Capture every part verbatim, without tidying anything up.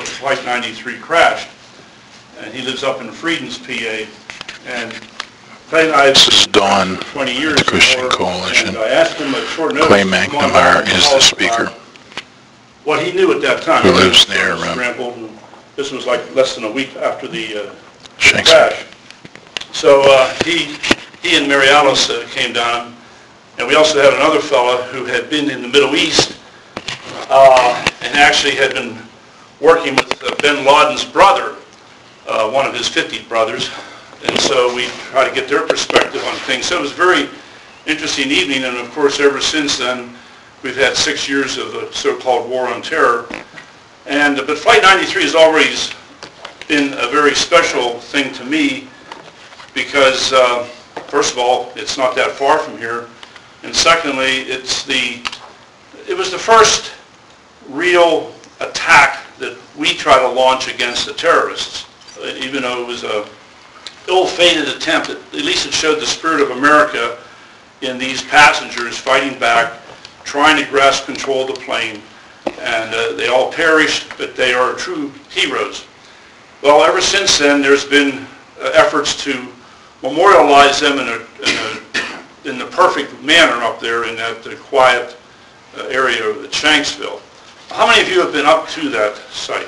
Flight ninety-three crashed. And he lives up in Freedoms, P A. And Clay and I, This is Dawn, twenty years the Christian before, Coalition. and I asked him at short notice, Clay McNamara is the speaker. what he knew at that time. Who lives near, um, Scrambled, and this was like less than a week after the uh, Shanks. crash. So uh, he, he and Mary Alice uh, came down, and we also had another fella who had been in the Middle East uh, and actually had been working with uh, bin Laden's brother, uh, one of his fifty brothers, and so we tried to get their perspective on things. So it was a very interesting evening, and of course ever since then we've had six years of the so-called War on Terror. And but Flight ninety-three has always been a very special thing to me because, uh, first of all, it's not that far from here, and secondly, it's the it was the first real attack that we try to launch against the terrorists. Even though it was a ill-fated attempt, at least it showed the spirit of America in these passengers fighting back, trying to grasp control of the plane, and uh, they all perished, but they are true heroes. Well, ever since then, there's been uh, efforts to memorialize them in, a, in, a, in the perfect manner up there in that uh, quiet uh, area of Shanksville. How many of you have been up to that site?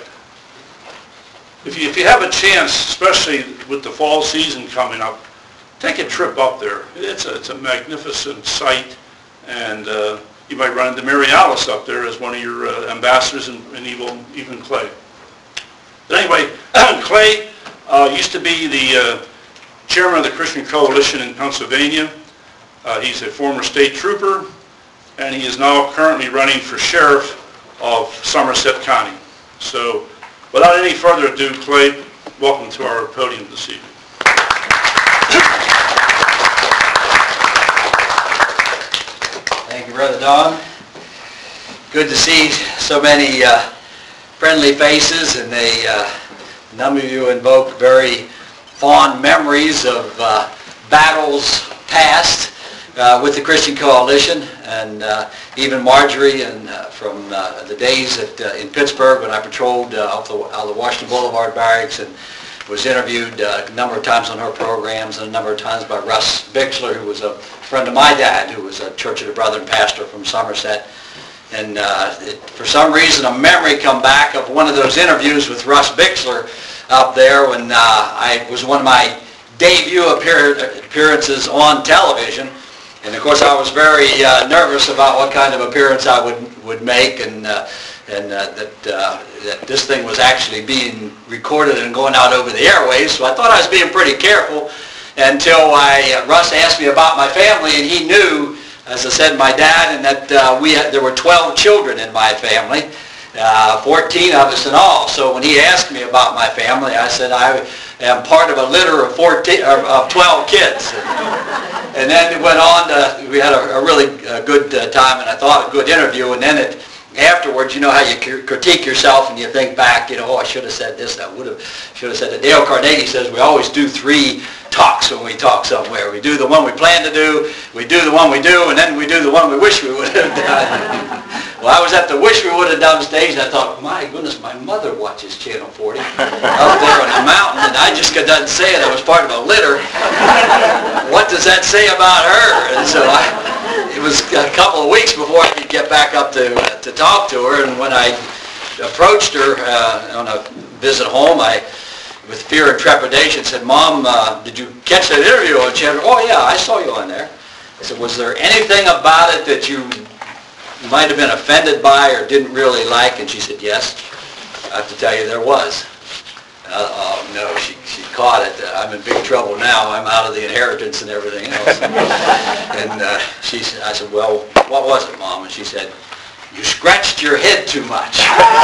If you, if you have a chance, especially with the fall season coming up, take a trip up there. It's a, it's a magnificent site, and uh, you might run into Mary Alice up there as one of your uh, ambassadors, and, and even, even Clay. But anyway, Clay uh, used to be the uh, chairman of the Christian Coalition in Pennsylvania. Uh, he's a former state trooper, and he is now currently running for sheriff of Somerset County. So, without any further ado, Clay, welcome to our podium this evening. Thank you, Brother Don. Good to see so many uh, friendly faces, and they, uh, a number of you invoke very fond memories of uh, battles past uh, with the Christian Coalition, and uh, even Marjorie, and uh, from uh, the days at, uh, in Pittsburgh when I patrolled uh, off the, out of the Washington Boulevard barracks, and was interviewed uh, a number of times on her programs, and a number of times by Russ Bixler, who was a friend of my dad, who was a Church of the Brethren pastor from Somerset. And uh, it, for some reason, a memory come back of one of those interviews with Russ Bixler up there when uh, I was one of my debut appear, appearances on television. And of course, I was very uh, nervous about what kind of appearance I would would make, and uh, and uh, that uh, that this thing was actually being recorded and going out over the airways. So I thought I was being pretty careful until I uh, Russ asked me about my family, and he knew, as I said, my dad, and that uh, we had, there were twelve children in my family, uh, fourteen of us in all. So when he asked me about my family, I said I am part of a litter of fourteen of twelve kids. And then it went on to, we had a, a really uh, good uh, time, and I thought a good interview, and then it, afterwards, you know how you critique yourself and you think back, you know, oh, I should have said this, I would have, should have said that. Dale Carnegie says we always do three talks when we talk somewhere. We do the one we plan to do, we do the one we do, and then we do the one we wish we would have done. Well, I was at the wish we would have done stage, and I thought, my goodness, my mother watches Channel forty up there on the mountain, and I just couldn't say it. I was part of a litter. What does that say about her? And so I, it was a couple of weeks before I could get back up to uh, to talk to her, and when I approached her uh, on a visit home, I, with fear and trepidation, said, Mom, uh, did you catch that interview on Channel? Oh, yeah, I saw you on there. I said, was there anything about it that you might have been offended by or didn't really like? And she said, yes. I have to tell you, there was. Uh, oh, no, she, she caught it. Uh, I'm in big trouble now. I'm out of the inheritance and everything else. And uh, she said, I said, well, what was it, Mom? And she said, you scratched your head too much.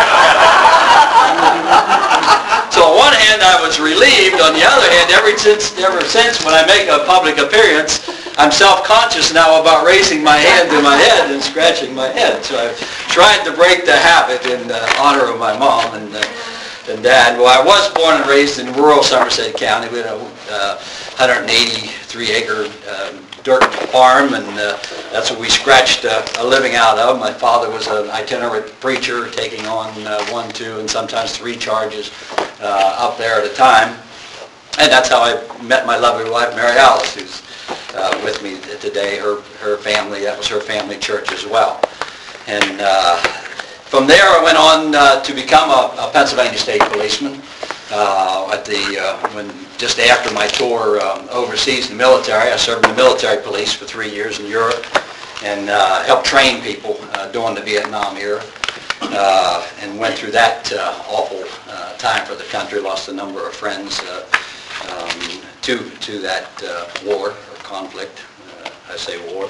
So on one hand, I was relieved. On the other hand, ever since, ever since when I make a public appearance, I'm self-conscious now about raising my hand to my head and scratching my head. So I've tried to break the habit in uh, honor of my mom and, uh, and dad. Well, I was born and raised in rural Somerset County. We had a uh, one hundred eighty-three acre uh, dirt farm, and uh, that's what we scratched uh, a living out of. My father was an itinerant preacher, taking on uh, one, two, and sometimes three charges uh, up there at a time. And that's how I met my lovely wife, Mary Alice, who's uh, with me today. Her her family, that was her family church as well. And uh, from there, I went on uh, to become a, a Pennsylvania State policeman. Uh, at the uh, when just after my tour um, overseas in the military, I served in the military police for three years in Europe, and uh, helped train people uh, during the Vietnam era, uh, and went through that uh, awful uh, time for the country. Lost a number of friends uh, um, to to that uh, war or conflict. Uh, I say war.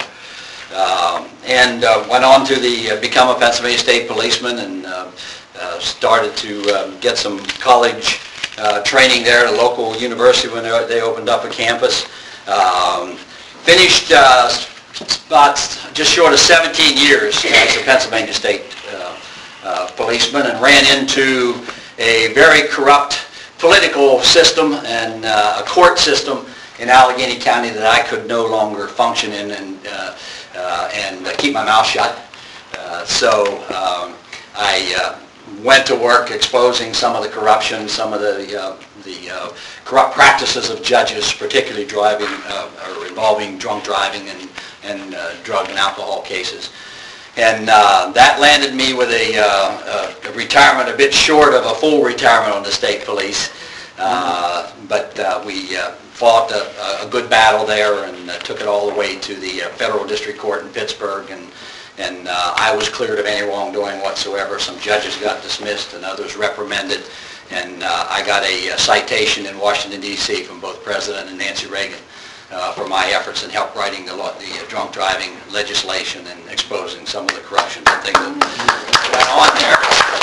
Um, and uh, went on to the uh, become a Pennsylvania State policeman, and uh, uh, started to um, get some college uh, training there at a local university when they, they opened up a campus. Um, finished uh, about just short of seventeen years as a Pennsylvania State uh, uh, policeman, and ran into a very corrupt political system and uh, a court system in Allegheny County that I could no longer function in and uh, uh, and uh, keep my mouth shut. Uh, so um, I uh, went to work exposing some of the corruption, some of the uh, the uh, corrupt practices of judges, particularly driving uh, or involving drunk driving and and uh, drug and alcohol cases. And uh, that landed me with a, uh, a retirement a bit short of a full retirement on the state police. Uh, but uh, we uh, fought a, a good battle there, and uh, took it all the way to the uh, federal district court in Pittsburgh, and and uh, I was cleared of any wrongdoing whatsoever. Some judges got dismissed and others reprimanded, and uh, I got a, a citation in Washington, D C from both President and Nancy Reagan uh, for my efforts in help writing the, law, the uh, drunk driving legislation and exposing some of the corruption and things that went on there.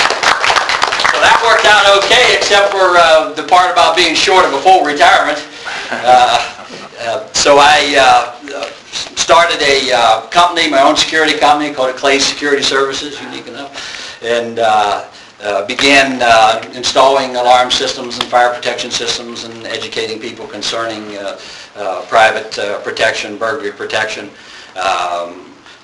So that worked out okay, except for uh, the part about being short of a full retirement. Uh, uh, so I uh, started a uh, company, my own security company called Clay Security Services, unique enough, and uh, uh, began uh, installing alarm systems and fire protection systems and educating people concerning uh, uh, private uh, protection, burglary protection. Um,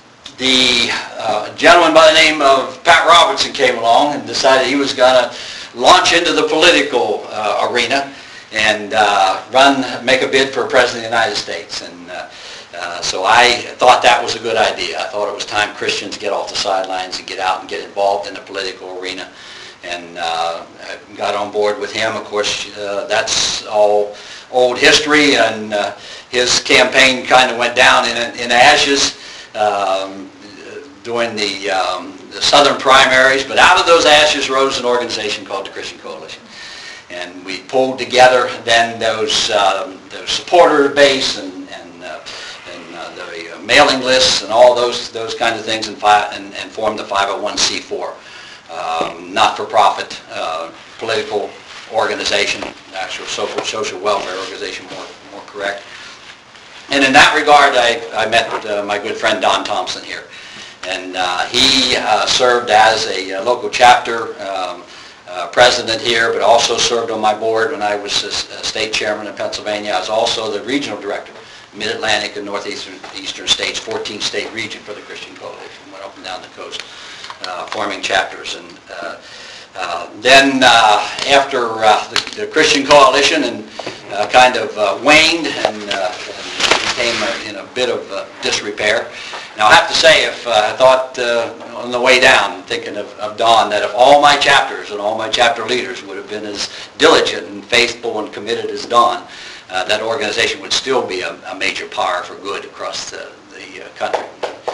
The uh, gentleman by the name of Pat Robertson came along and decided he was going to launch into the political uh, arena and uh, run, make a bid for President of the United States. And uh, uh, so I thought that was a good idea. I thought it was time Christians get off the sidelines and get out and get involved in the political arena. And uh, I got on board with him. Of course, uh, that's all old history, and uh, his campaign kind of went down in, in ashes. Um, during the, um, the southern primaries, but out of those ashes rose an organization called the Christian Coalition. And we pulled together then those, um, those supporter base and, and, uh, and uh, the mailing lists and all those, those kinds of things, and, fi and, and formed the five oh one c four, um, not-for-profit uh, political organization, actual social, social welfare organization, more, more correct. And in that regard, I, I met uh, my good friend Don Thompson here. And uh, he uh, served as a uh, local chapter um, uh, president here, but also served on my board when I was a, a state chairman in Pennsylvania. I was also the regional director, Mid-Atlantic and Northeastern Eastern States, fourteenth state region for the Christian Coalition. Went up and down the coast, uh, forming chapters. And uh, uh, then uh, after uh, the, the Christian Coalition and uh, kind of uh, waned and, uh, and became a, in a bit of uh, disrepair. Now I have to say, if uh, I thought uh, on the way down, thinking of, of Don, that if all my chapters and all my chapter leaders would have been as diligent and faithful and committed as Don, uh, that organization would still be a, a major power for good across the, the uh, country.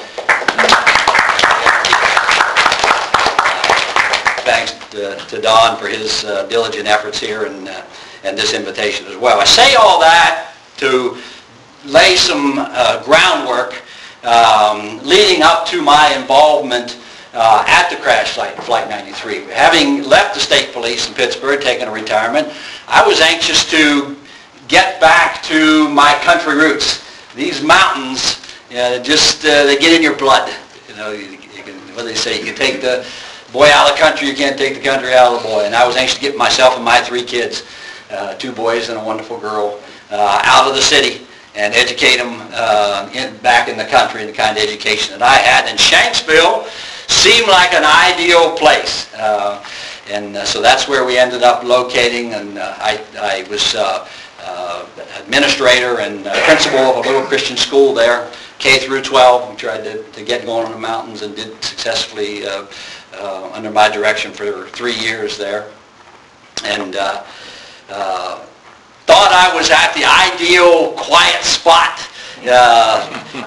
Thanks to, to Don for his uh, diligent efforts here, and, uh, and this invitation as well. I say all that to lay some uh, groundwork Um, leading up to my involvement uh, at the crash site in Flight ninety-three. Having left the state police in Pittsburgh, taken a retirement, I was anxious to get back to my country roots. These mountains, uh, just uh, they get in your blood. You know, you, you can, what do they say? You can take the boy out of the country, you can't take the country out of the boy. And I was anxious to get myself and my three kids, uh, two boys and a wonderful girl, uh, out of the city and educate them uh, in, back in the country in the kind of education that I had. And Shanksville seemed like an ideal place. Uh, and uh, so that's where we ended up locating, and uh, I, I was uh, uh, administrator and uh, principal of a little Christian school there, K through twelve. We tried to, to get going in the mountains and did successfully uh, uh, under my direction for three years there. And uh, uh, thought I was at the ideal quiet spot. Uh,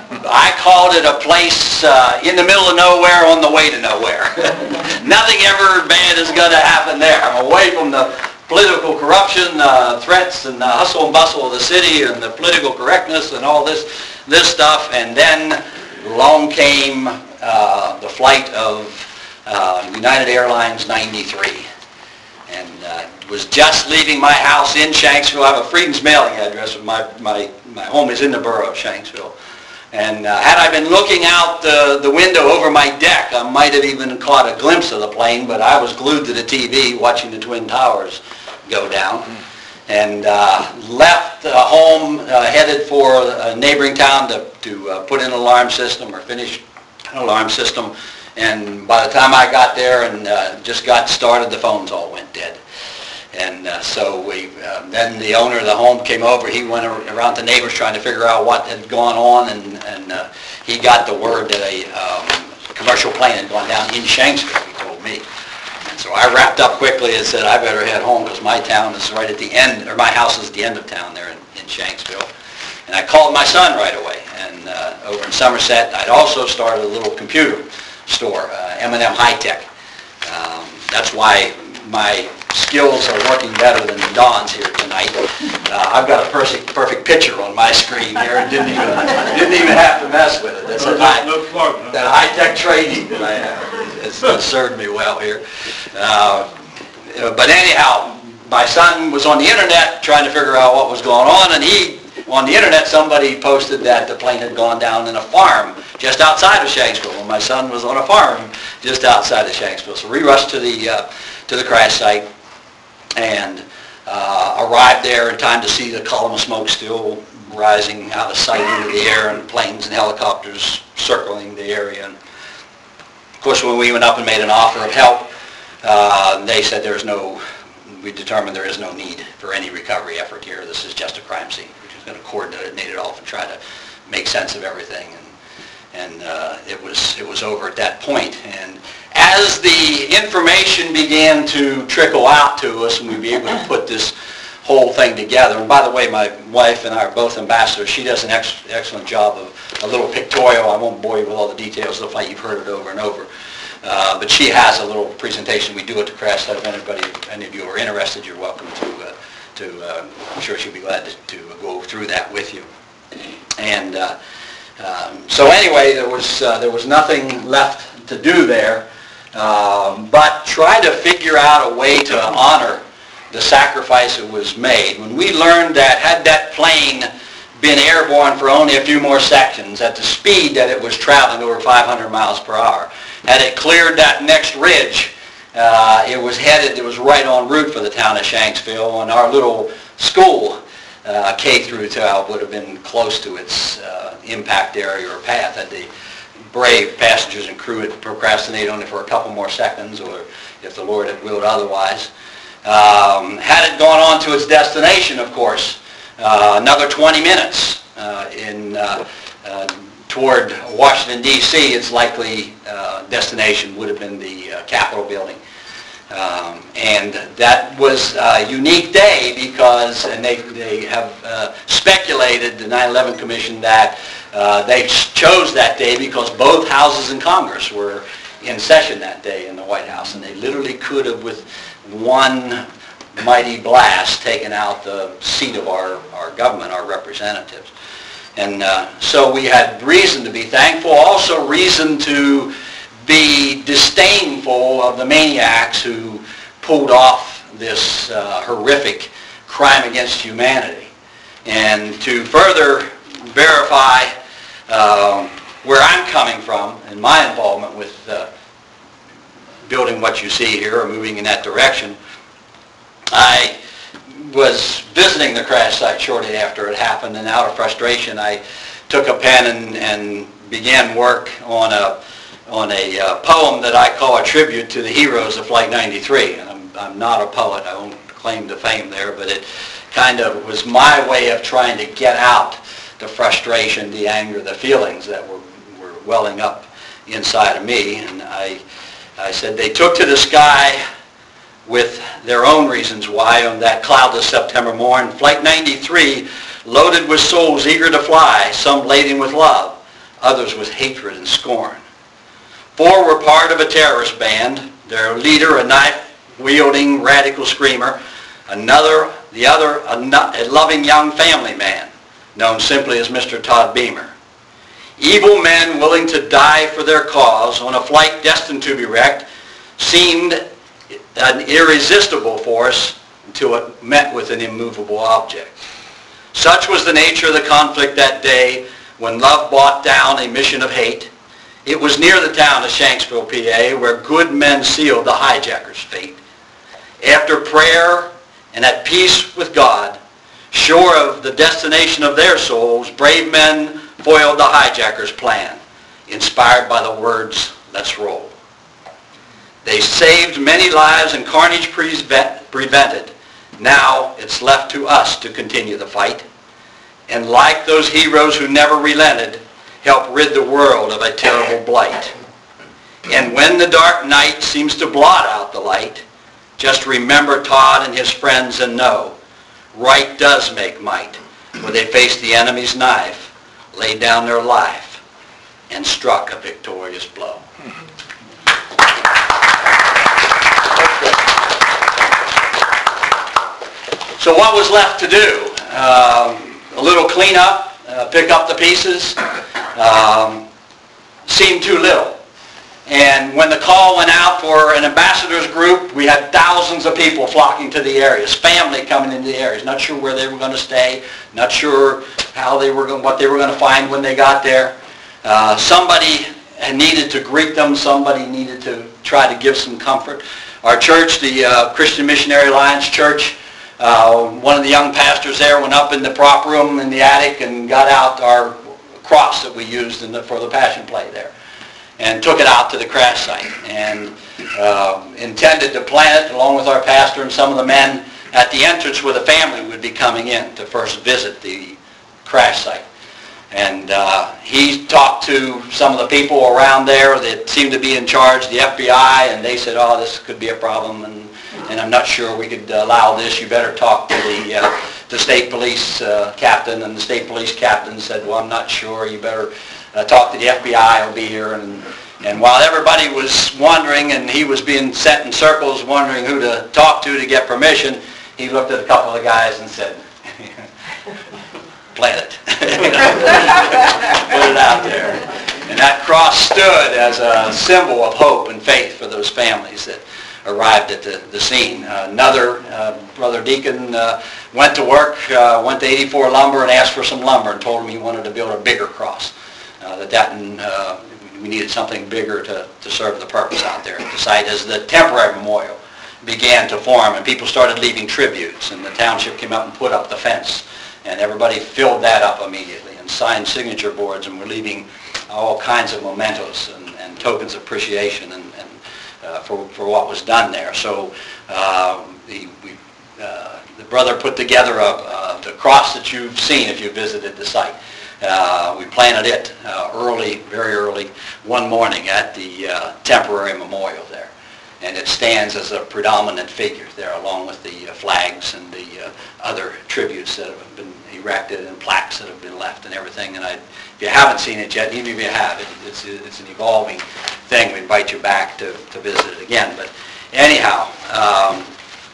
I called it a place uh, in the middle of nowhere on the way to nowhere. Nothing ever bad is going to happen there. I'm away from the political corruption, uh, threats, and the hustle and bustle of the city, and the political correctness, and all this this stuff. And then along came uh, the flight of uh, United Airlines ninety-three. And uh, was just leaving my house in Shanksville. I have a Freedom's mailing address. My, my, my home is in the borough of Shanksville. And uh, had I been looking out the, the window over my deck, I might have even caught a glimpse of the plane, but I was glued to the T V watching the Twin Towers go down. And uh, left uh, home, uh, headed for a neighboring town to, to uh, put in an alarm system or finish an alarm system. And by the time I got there and uh, just got started, the phones all went dead. And uh, so we, uh, then the owner of the home came over. He went around to neighbors trying to figure out what had gone on, and, and uh, he got the word that a um, commercial plane had gone down in Shanksville, he told me. And so I wrapped up quickly and said, I better head home because my town is right at the end, or my house is at the end of town there in, in Shanksville. And I called my son right away. And uh, over in Somerset, I'd also started a little computer store, uh, M and M High Tech. Um, that's why my skills are working better than Don's here tonight. Uh, I've got a perfect perfect picture on my screen here, and didn't even didn't even have to mess with it. That's No, a high, no plug, huh? that high tech training that I have. It's, it's served me well here. Uh, but anyhow, my son was on the internet trying to figure out what was going on, and he on the internet somebody posted that the plane had gone down in a farm just outside of Shanksville, and my son was on a farm just outside of Shanksville. So we rushed to the uh, to the crash site and uh, arrived there in time to see the column of smoke still rising out of sight into the air, and planes and helicopters circling the area. And of course, when we went up and made an offer of help, uh, they said there's no, we determined there is no need for any recovery effort here. This is just a crime scene. We're just going to coordinate it off and try to make sense of everything. And and uh, it was it was over at that point. And as the information began to trickle out to us, and we'd be able to put this whole thing together. And by the way, my wife and I are both ambassadors. She does an ex excellent job of a little pictorial. I won't bore you with all the details. Looks like you've heard it over and over. Uh, but she has a little presentation we do at the crash site. If anybody, any of you are interested, you're welcome to. Uh, to uh, I'm sure she'll be glad to, to go through that with you. And uh, um, so anyway, there was uh, there was nothing left to do there, um, but try to figure out a way to honor the sacrifice that was made. When we learned that had that plane been airborne for only a few more seconds at the speed that it was traveling, over five hundred miles per hour, had it cleared that next ridge, uh, it was headed, it was right en route for the town of Shanksville, and our little school, uh, K through twelve, would have been close to its uh, impact area or path had the brave passengers and crew had procrastinated only for a couple more seconds, or if the Lord had willed otherwise. Um, had it gone on to its destination, of course, uh, another twenty minutes uh, in uh, uh, toward Washington, D C, its likely uh, destination would have been the uh, Capitol building. Um, and that was a unique day because, and they, they have uh, speculated, the nine eleven Commission, that uh, they chose that day because both houses in Congress were in session that day in the White House, and they literally could have, with one mighty blast, taken out the seat of our, our government, our representatives. And uh, so we had reason to be thankful, also reason to be disdainful of the maniacs who pulled off this uh, horrific crime against humanity. And to further verify uh, where I'm coming from and my involvement with uh, building what you see here or moving in that direction, I was visiting the crash site shortly after it happened, and out of frustration, I took a pen and, and began work on a on a uh, poem that I call a tribute to the heroes of Flight ninety-three. And I'm, I'm not a poet, I won't claim to fame there, but it kind of was my way of trying to get out the frustration, the anger, the feelings that were, were welling up inside of me. And I, I said they took to the sky with their own reasons why on that cloudless September morn. Flight ninety-three, loaded with souls eager to fly, some laden with love, others with hatred and scorn. Four were part of a terrorist band, their leader a knife-wielding radical screamer, another, the other a, a loving young family man, known simply as Mister Todd Beamer. Evil men willing to die for their cause on a flight destined to be wrecked seemed an irresistible force until it met with an immovable object. Such was the nature of the conflict that day when love brought down a mission of hate. It was near the town of Shanksville, P A, where good men sealed the hijacker's fate. After prayer and at peace with God, sure of the destination of their souls, brave men foiled the hijacker's plan, inspired by the words, "Let's roll." They saved many lives and carnage prevented. Now it's left to us to continue the fight. And like those heroes who never relented, help rid the world of a terrible blight. And when the dark night seems to blot out the light, just remember Todd and his friends and know, right does make might, where they faced the enemy's knife, laid down their life, and struck a victorious blow. So what was left to do? Um, a little cleanup, uh, pick up the pieces, um, seemed too little. And when the call went out for an ambassadors group, we had thousands of people flocking to the areas, family coming into the areas, not sure where they were going to stay, not sure how they were going, what they were going to find when they got there. Uh, somebody needed to greet them, somebody needed to try to give some comfort. Our church, the uh, Christian Missionary Alliance Church, uh, one of the young pastors there went up in the prop room in the attic and got out our cross that we used in the, for the Passion Play there, and took it out to the crash site and uh, intended to plant it along with our pastor and some of the men at the entrance where the family would be coming in to first visit the crash site. And uh, he talked to some of the people around there that seemed to be in charge, the F B I, and they said, oh, this could be a problem, and, and I'm not sure we could allow this. You better talk to the, uh, the state police uh, captain. And the state police captain said, well, I'm not sure. You better uh, talk to the F B I. I'll be here. And, and while everybody was wondering, and he was being sent in circles wondering who to talk to to get permission, he looked at a couple of guys and said, plant it. Put it out there. And that cross stood as a symbol of hope and faith for those families that arrived at the, the scene. Uh, another uh, brother deacon uh, went to work, uh, went to eighty-four Lumber and asked for some lumber and told him he wanted to build a bigger cross. Uh, that that uh, we needed something bigger to, to serve the purpose out there at the site. As the temporary memorial began to form and people started leaving tributes, and the township came out and put up the fence, and everybody filled that up immediately and signed signature boards, and we're leaving all kinds of mementos and, and tokens of appreciation and, and uh, for, for what was done there. So uh, the, we, uh, the brother put together a, uh, the cross that you've seen if you visited the site. Uh, we planted it uh, early, very early, one morning at the uh, temporary memorial there. And it stands as a predominant figure there, along with the uh, flags and the uh, other tributes that have been erected and plaques that have been left and everything. And I, if you haven't seen it yet, even if you have, it, it's, it's an evolving thing. We invite you back to, to visit it again. But anyhow, um,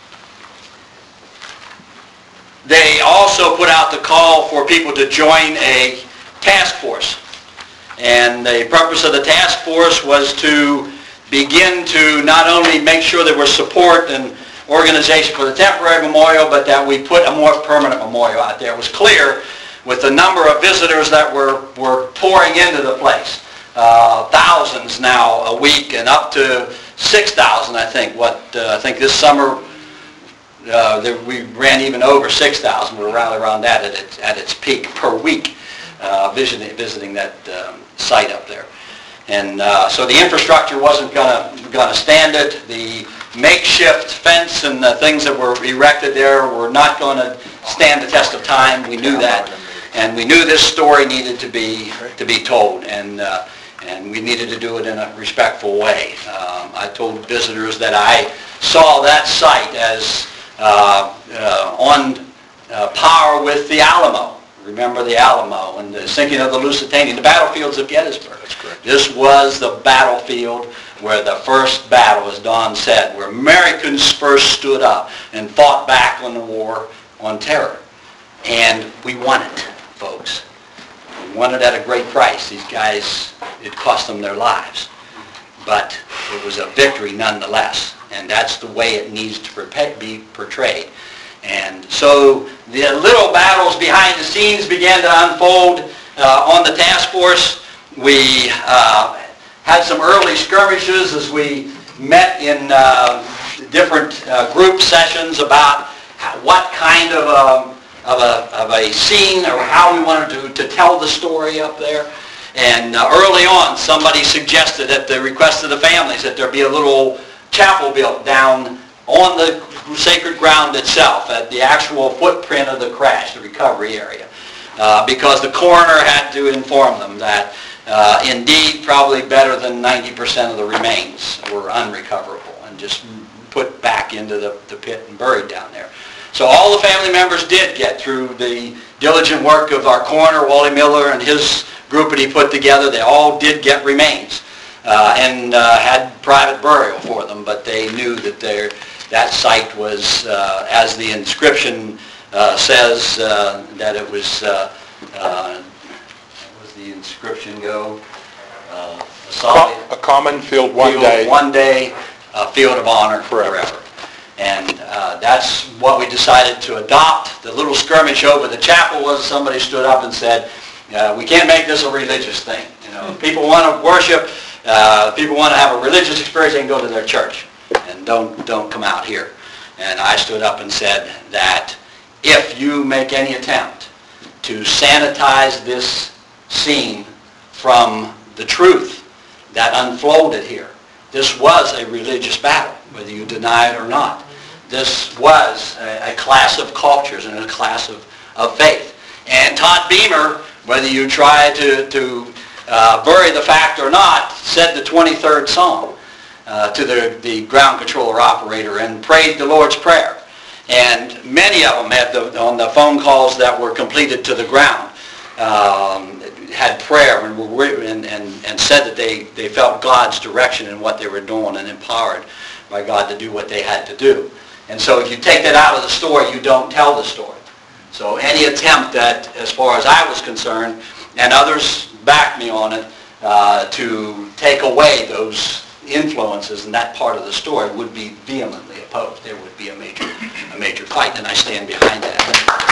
they also put out the call for people to join a task force. And the purpose of the task force was to begin to not only make sure there was support and organization for the temporary memorial, but that we put a more permanent memorial out there. It was clear with the number of visitors that were, were pouring into the place, uh, thousands now a week and up to six thousand, I think. What uh, I think this summer uh, there, we ran even over six thousand. We were right around that at its, at its peak per week, uh, visiting, visiting that um, site up there. And uh, so the infrastructure wasn't gonna, gonna stand it. The makeshift fence and the things that were erected there were not gonna stand the test of time. We knew that. And we knew this story needed to be, to be told. And, uh, and we needed to do it in a respectful way. Um, I told visitors that I saw that site as uh, uh, on uh, par with the Alamo. Remember the Alamo and the sinking of the Lusitania, the battlefields of Gettysburg. That's correct. This was the battlefield where the first battle, as Don said, where Americans first stood up and fought back on the war on terror. And we won it, folks. We won it at a great price. These guys, it cost them their lives. But it was a victory nonetheless. And that's the way it needs to be portrayed. And so the little battles behind the scenes began to unfold uh, on the task force. We uh, had some early skirmishes as we met in uh, different uh, group sessions about how, what kind of a, of, a, of a scene or how we wanted to, to tell the story up there. And uh, early on, somebody suggested at the request of the families that there be a little chapel built down on the sacred ground itself, at the actual footprint of the crash, the recovery area. Uh, because the coroner had to inform them that uh, indeed probably better than ninety percent of the remains were unrecoverable and just put back into the, the pit and buried down there. So all the family members did get through the diligent work of our coroner, Wally Miller, and his group that he put together. They all did get remains uh, and uh, had private burial for them, but they knew that their that site was, uh, as the inscription uh, says, uh, that it was, uh, uh, what was the inscription go? Uh, a, solid a common field one field, day. One day, a field of honor Forever. forever. And uh, that's what we decided to adopt. The little skirmish over the chapel was somebody stood up and said, uh, we can't make this a religious thing. You know, if people want to worship, uh, people want to have a religious experience, they can go to their church. And don't, don't come out here. And I stood up and said that if you make any attempt to sanitize this scene from the truth that unfolded here, this was a religious battle, whether you deny it or not. This was a, a class of cultures and a class of, of faith. And Todd Beamer, whether you try to, to uh, bury the fact or not, said the twenty-third Psalm. Uh, to the, the ground controller operator and prayed the Lord's Prayer. And many of them had the, on the phone calls that were completed to the ground um, had prayer and, were, and, and, and said that they, they felt God's direction in what they were doing and empowered by God to do what they had to do. And so if you take that out of the story, you don't tell the story. So any attempt that, as far as I was concerned, and others backed me on it, uh, to take away those influences in that part of the story would be vehemently opposed. There would be a major, a major fight, and I stand behind that.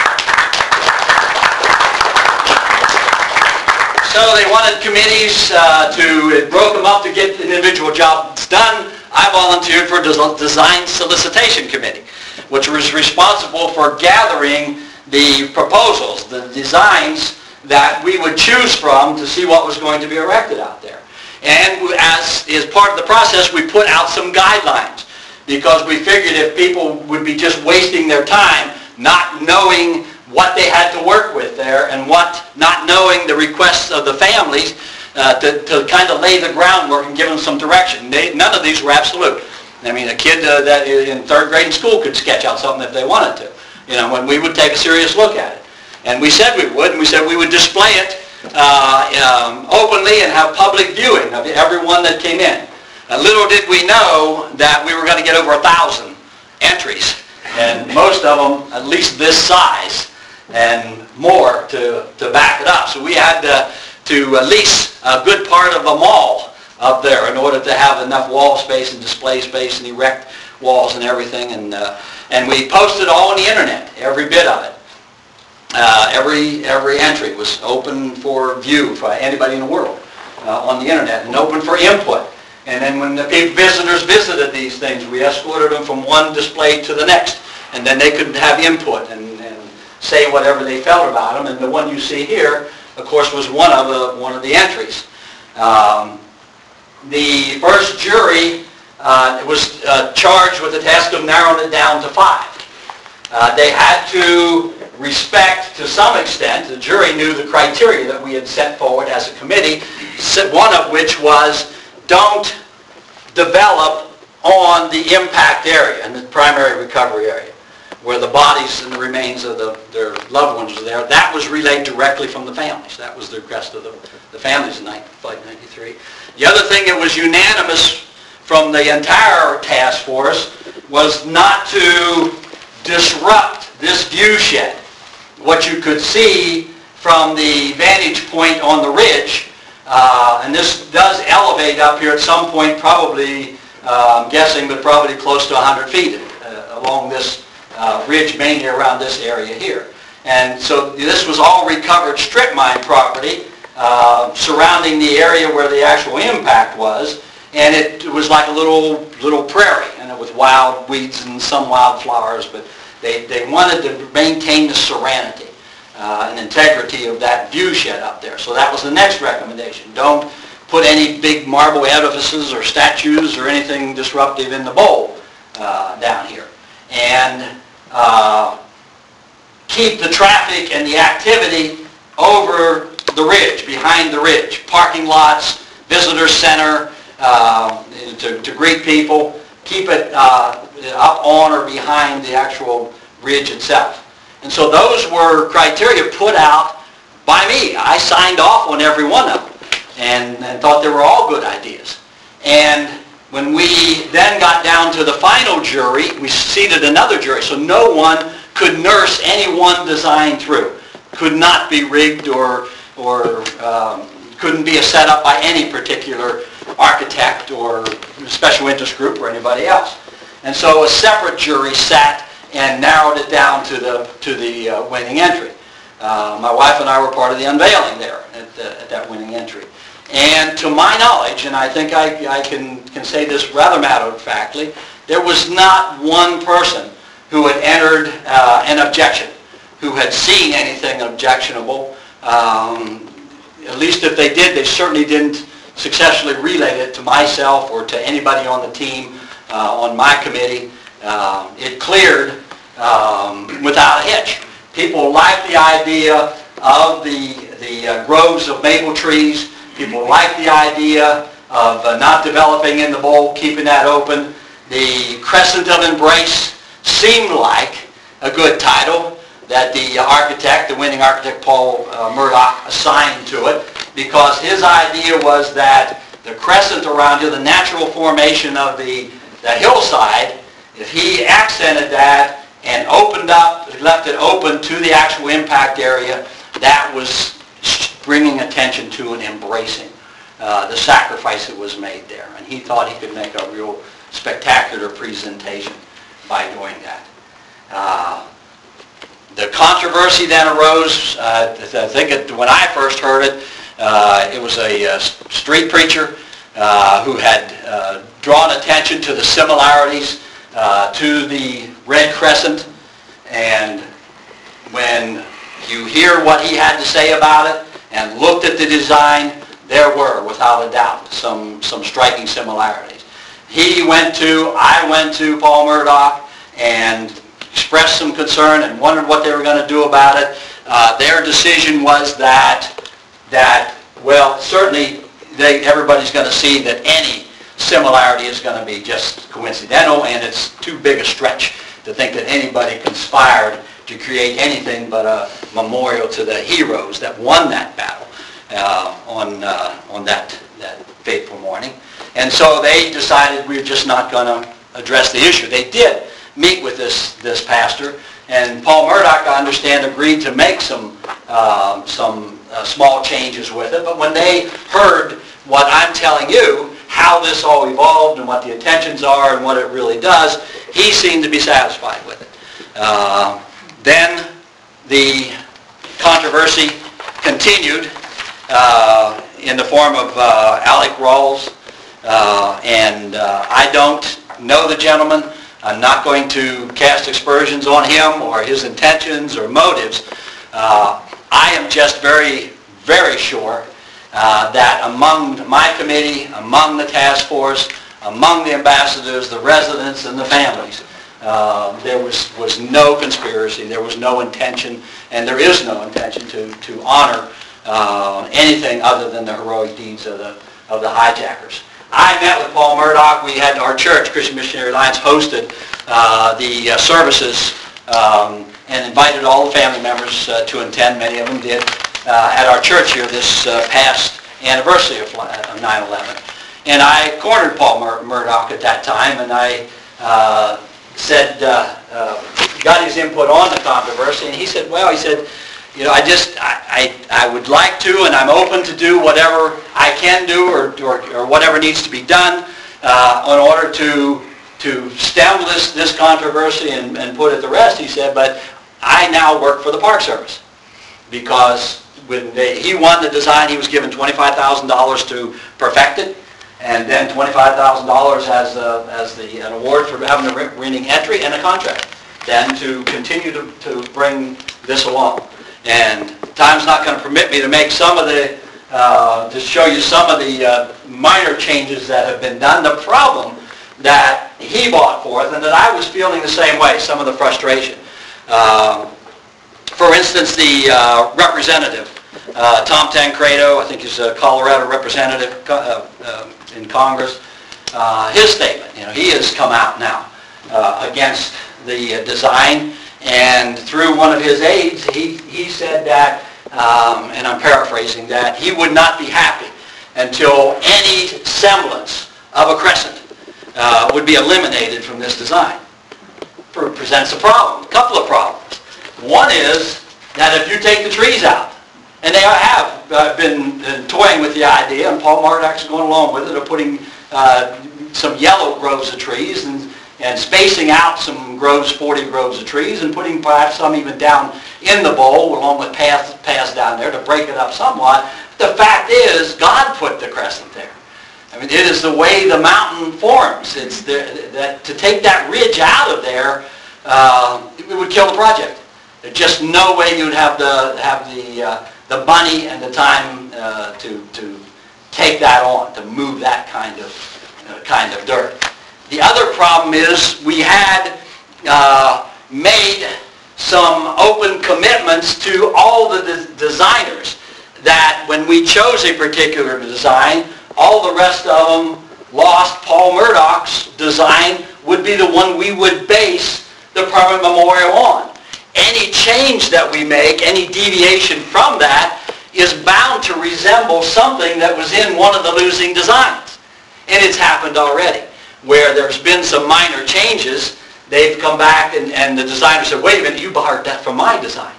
So they wanted committees uh, to, it broke them up to get individual jobs done. I volunteered for a design solicitation committee, which was responsible for gathering the proposals, the designs that we would choose from to see what was going to be erected out there. And as is part of the process, we put out some guidelines because we figured if people would be just wasting their time not knowing what they had to work with there and what, not knowing the requests of the families uh, to, to kind of lay the groundwork and give them some direction. They, none of these were absolute. I mean, a kid uh, that in third grade in school could sketch out something if they wanted to, you know, when we would take a serious look at it. And we said we would, and we said we would display it Uh, um, openly and have public viewing of everyone that came in. Uh, little did we know that we were going to get over a thousand entries, and most of them at least this size and more to, to back it up. So we had to, to lease a good part of a mall up there in order to have enough wall space and display space and erect walls and everything. And, uh, and we posted all on the internet, every bit of it. Uh, every every entry was open for view for anybody in the world uh, on the internet and open for input. And then when the visitors visited these things, we escorted them from one display to the next and then they could have input and, and say whatever they felt about them. And the one you see here, of course, was one of the one of the entries. Um, the first jury uh, was uh, charged with the task of narrowing it down to five. Uh, they had to respect, to some extent, the jury knew the criteria that we had set forward as a committee, one of which was don't develop on the impact area and the primary recovery area, where the bodies and the remains of the, their loved ones were there. That was relayed directly from the families. That was the request of the, the families in Flight ninety-three. The other thing that was unanimous from the entire task force was not to disrupt this view shed. What you could see from the vantage point on the ridge, uh, and this does elevate up here at some point, probably, uh, I'm guessing, but probably close to one hundred feet uh, along this uh, ridge, mainly around this area here. And so this was all recovered strip mine property uh, surrounding the area where the actual impact was, and it was like a little little prairie, and with wild weeds and some wildflowers, but They, they wanted to maintain the serenity uh, and integrity of that view shed up there. So that was the next recommendation. Don't put any big marble edifices or statues or anything disruptive in the bowl uh, down here. And uh, keep the traffic and the activity over the ridge, behind the ridge. Parking lots, visitor center uh, to, to greet people. Keep it uh, up on or behind the actual ridge itself. And so those were criteria put out by me. I signed off on every one of them and, and thought they were all good ideas. And when we then got down to the final jury, we seated another jury, so no one could nurse any one design through. Could not be rigged or, or um, couldn't be set up by any particular architect or special interest group or anybody else. And so a separate jury sat and narrowed it down to the to the uh, winning entry. Uh, my wife and I were part of the unveiling there at, the, at that winning entry. And to my knowledge, and I think I, I can, can say this rather matter-of-factly, there was not one person who had entered uh, an objection, who had seen anything objectionable. Um, at least if they did, they certainly didn't successfully relay it to myself or to anybody on the team, uh, on my committee. Uh, it cleared um, without a hitch. People liked the idea of the, the uh, groves of maple trees. People liked the idea of uh, not developing in the bowl, keeping that open. The Crescent of Embrace seemed like a good title that the architect, the winning architect Paul uh, Murdoch, assigned to it, because his idea was that the crescent around here, the natural formation of the, the hillside, if he accented that and opened up, left it open to the actual impact area, that was bringing attention to and embracing uh, the sacrifice that was made there. And he thought he could make a real spectacular presentation by doing that. Uh, the controversy then arose, uh, I think it, when I first heard it, uh, it was a uh, street preacher uh, who had uh, drawn attention to the similarities uh, to the Red Crescent, and when you hear what he had to say about it and looked at the design, there were, without a doubt, some, some striking similarities. He went to, I went to Paul Murdoch and expressed some concern and wondered what they were going to do about it. Uh, their decision was that, that well, certainly they, everybody's going to see that any similarity is going to be just coincidental, and it's too big a stretch to think that anybody conspired to create anything but a memorial to the heroes that won that battle uh, on uh, on that, that fateful morning. And so they decided we're just not going to address the issue. They did meet with this this pastor, and Paul Murdoch, I understand, agreed to make some uh, some uh, small changes with it. But when they heard what I'm telling you, how this all evolved and what the intentions are and what it really does, he seemed to be satisfied with it. Uh, then the controversy continued uh, in the form of uh, Alec Rawls, uh, and uh, I don't know the gentleman, I'm not going to cast aspersions on him or his intentions or motives. Uh, I am just very, very sure uh, that among my committee, among the task force, among the ambassadors, the residents, and the families, uh, there was, was no conspiracy, there was no intention, and there is no intention to, to honor uh, anything other than the heroic deeds of the, of the hijackers. I met with Paul Murdaugh. We had our church, Christian Missionary Alliance, hosted uh, the uh, services um, and invited all the family members uh, to attend. Many of them did uh, at our church here this uh, past anniversary of nine eleven. And I cornered Paul Mur- Murdaugh at that time, and I uh, said, uh, uh, got his input on the controversy, and he said, well, he said, you know, I just, I, I, I would like to, and I'm open to do whatever I can do or, or, or whatever needs to be done uh, in order to, to stem this, this controversy and, and put it to rest, he said, but I now work for the Park Service because when they, he won the design, he was given twenty-five thousand dollars to perfect it, and then twenty-five thousand dollars as, a, as the, an award for having a winning entry and a contract, then to continue to, to bring this along. And time's not going to permit me to make some of the, uh, to show you some of the uh, minor changes that have been done. The problem that he brought forth, and that I was feeling the same way, some of the frustration. Uh, for instance, the uh, representative, uh, Tom Tancredo, I think he's a Colorado representative uh, uh, in Congress, uh, his statement, you know, he has come out now uh, against the uh, design. And through one of his aides, he, he said that, um, and I'm paraphrasing, that he would not be happy until any semblance of a crescent uh, would be eliminated from this design. It presents a problem, a couple of problems. One is that if you take the trees out, and they have uh, been uh, toying with the idea, and Paul Murdaugh's going along with it, of putting uh, some yellow groves of trees and and spacing out some groves, forty groves of trees, and putting perhaps some even down in the bowl along with paths, paths down there to break it up somewhat. The fact is, God put the crescent there. I mean, it is the way the mountain forms. It's the, that to take that ridge out of there, uh, it would kill the project. There's just no way you'd have the have the uh, the money and the time uh, to to take that on, to move that kind of uh, kind of dirt. The other problem is we had uh, made some open commitments to all the de- designers that when we chose a particular design, all the rest of them lost. Paul Murdaugh's design would be the one we would base the permanent memorial on. Any change that we make, any deviation from that, is bound to resemble something that was in one of the losing designs. And it's happened already, where there's been some minor changes. They've come back and, and the designer said, wait a minute, you borrowed that from my design.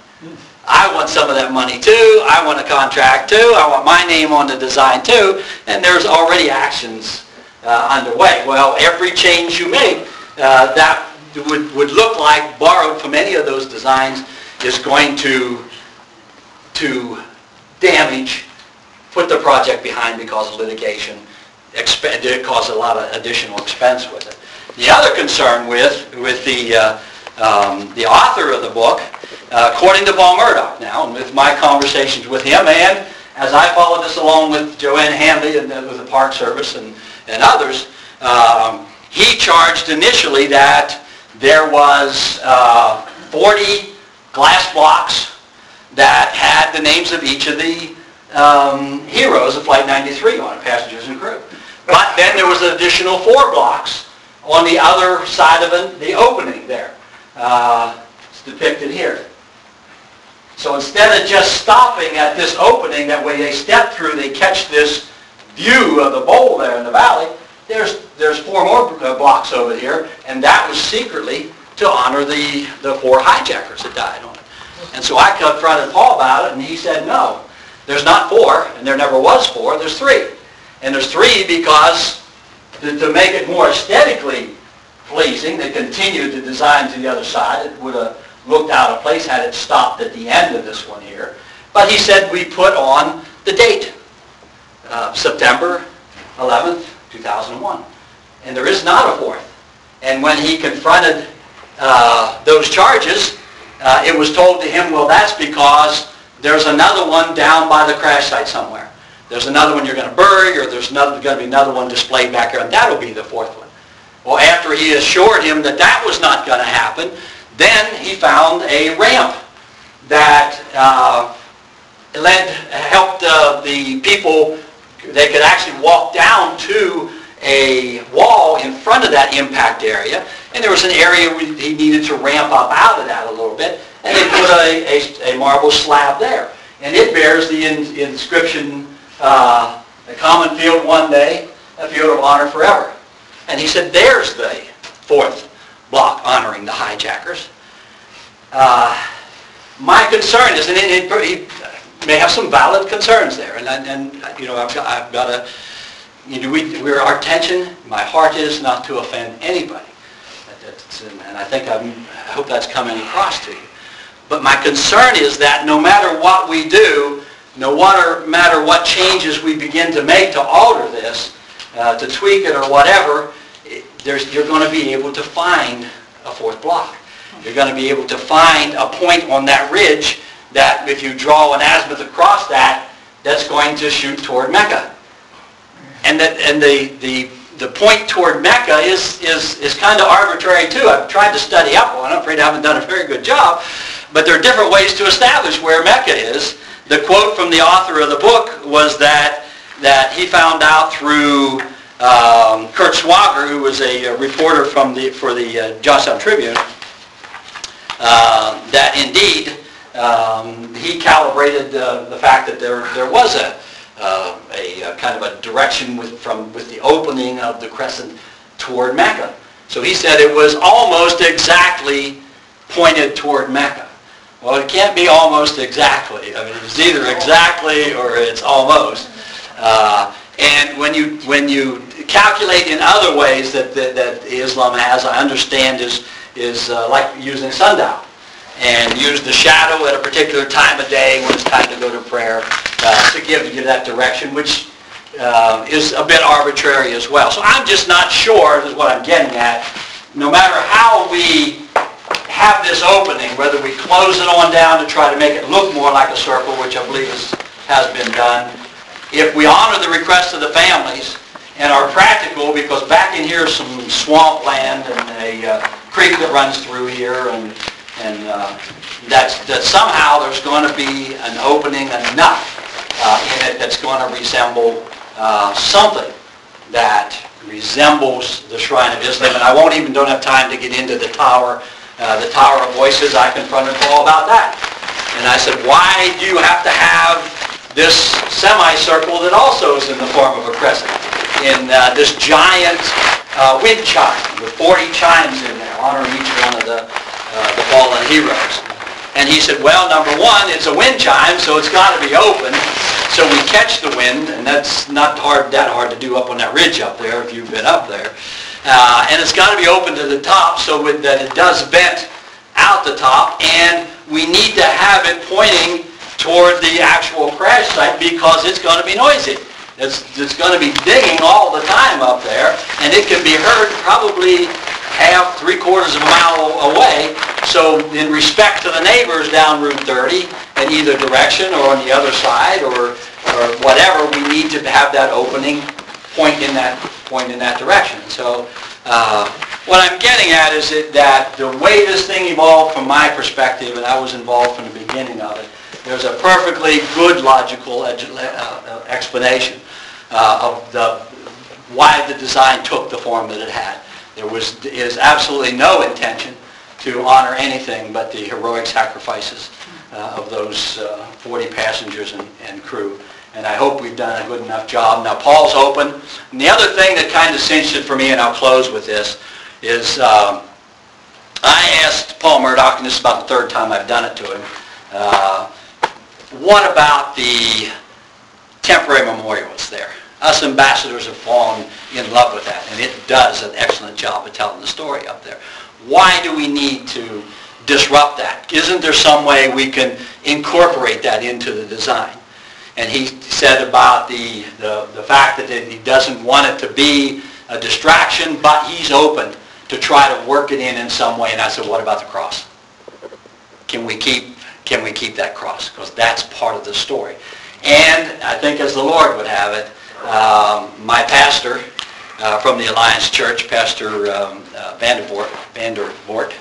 I want some of that money too. I want a contract too. I want my name on the design too. And there's already actions uh, underway. Well, every change you make uh, that would, would look like borrowed from any of those designs is going to, to damage, put the project behind because of litigation. Exp- it caused a lot of additional expense with it. The other concern with with the uh, um, the author of the book, uh, according to Paul Murdaugh now, and with my conversations with him, and as I followed this along with Joanne Hanley and uh, with the Park Service and and others, um, he charged initially that there was uh, forty glass blocks that had the names of each of the um, heroes of Flight ninety-three on it, passengers and crew. But then there was an additional four blocks on the other side of the, the opening there. Uh, it's depicted here. So instead of just stopping at this opening, that way they step through, they catch this view of the bowl there in the valley, there's, there's four more blocks over here, and that was secretly to honor the, the four hijackers that died on it. And so I confronted Paul about it, and he said, no, there's not four, and there never was four, there's three. And there's three because to, to make it more aesthetically pleasing, they continued to design to the other side. It would have looked out of place had it stopped at the end of this one here. But he said we put on the date, uh, September eleventh, two thousand one. And there is not a fourth. And when he confronted uh, those charges, uh, it was told to him, well, that's because there's another one down by the crash site somewhere. There's another one you're going to bury, or there's going to be another one displayed back here, and that'll be the fourth one. Well, after he assured him that that was not going to happen, then he found a ramp that uh, led, helped uh, the people, they could actually walk down to a wall in front of that impact area, and there was an area where he needed to ramp up out of that a little bit, and they put a, a, a marble slab there. And it bears the in, inscription, uh, a common field one day, a field of honor forever. And he said, there's the fourth block honoring the hijackers. Uh, my concern is, and it, it, he may have some valid concerns there, and, and you know, I've got, I've got to, you know, we, we're, our intention, my heart is not to offend anybody. And I think I'm, I hope that's coming across to you. But my concern is that no matter what we do, no matter what changes we begin to make to alter this, uh, to tweak it or whatever, it, there's, you're going to be able to find a fourth block. You're going to be able to find a point on that ridge that if you draw an azimuth across that, that's going to shoot toward Mecca. And that, and the, the, the point toward Mecca is, is, is kind of arbitrary too. I've tried to study up on it. I'm afraid I haven't done a very good job. But there are different ways to establish where Mecca is. The quote from the author of the book was that, that he found out through um, Kurt Swager, who was a, a reporter from the, for the uh, Johnstown Tribune, uh, that indeed um, he calibrated uh, the fact that there, there was a Uh, a, a kind of a direction with, from, with the opening of the crescent toward Mecca. So he said it was almost exactly pointed toward Mecca. Well, it can't be almost exactly. I mean, it's either exactly or it's almost. Uh, and when you when you calculate in other ways that that, that Islam has, I understand is is uh, like using sundial. And use the shadow at a particular time of day when it's time to go to prayer uh, to give you that direction, which uh, is a bit arbitrary as well. So I'm just not sure, is what I'm getting at. No matter how we have this opening, whether we close it on down to try to make it look more like a circle, which I believe is, has been done, if we honor the request of the families and are practical, because back in here is some swamp land and a uh, creek that runs through here, and And uh, that's, that somehow there's going to be an opening enough uh, in it that's going to resemble uh, something that resembles the Shrine of Islam. And I won't even, don't have time to get into the Tower, uh, the Tower of Voices. I confronted Paul about that. And I said, why do you have to have this semicircle that also is in the form of a crescent? In uh, this giant uh, wind chime with forty chimes in there, honoring each one of the Uh, the fallen heroes. And he said, well, number one, it's a wind chime, so it's got to be open, so we catch the wind, and that's not hard, that hard to do up on that ridge up there if you've been up there. Uh, and it's got to be open to the top so that it does vent out the top, and we need to have it pointing toward the actual crash site because it's going to be noisy. It's, it's going to be dinging all the time up there, and it can be heard probably half, three quarters of a mile away. So in respect to the neighbors down Route thirty, in either direction or on the other side or, or whatever, we need to have that opening point in that, point in that direction. So uh, what I'm getting at is that, that the way this thing evolved from my perspective, and I was involved from the beginning of it, there's a perfectly good logical uh, explanation uh, of the, why the design took the form that it had. There was, is absolutely no intention to honor anything but the heroic sacrifices uh, of those uh, forty passengers and, and crew. And I hope we've done a good enough job. Now, Paul's open. And the other thing that kind of cinched it for me, and I'll close with this, is um, I asked Paul Murdoch, and this is about the third time I've done it to him, uh, what about the temporary memorials there? Us ambassadors have fallen in love with that, and it does an excellent job of telling the story up there. Why do we need to disrupt that? Isn't there some way we can incorporate that into the design? And he said about the, the, the fact that he doesn't want it to be a distraction, but he's open to try to work it in in some way. And I said, what about the cross? Can we keep, can we keep that cross? Because that's part of the story. And I think as the Lord would have it, um, my pastor uh, from the Alliance Church, Pastor um, uh, Vandervoort, Vandervoort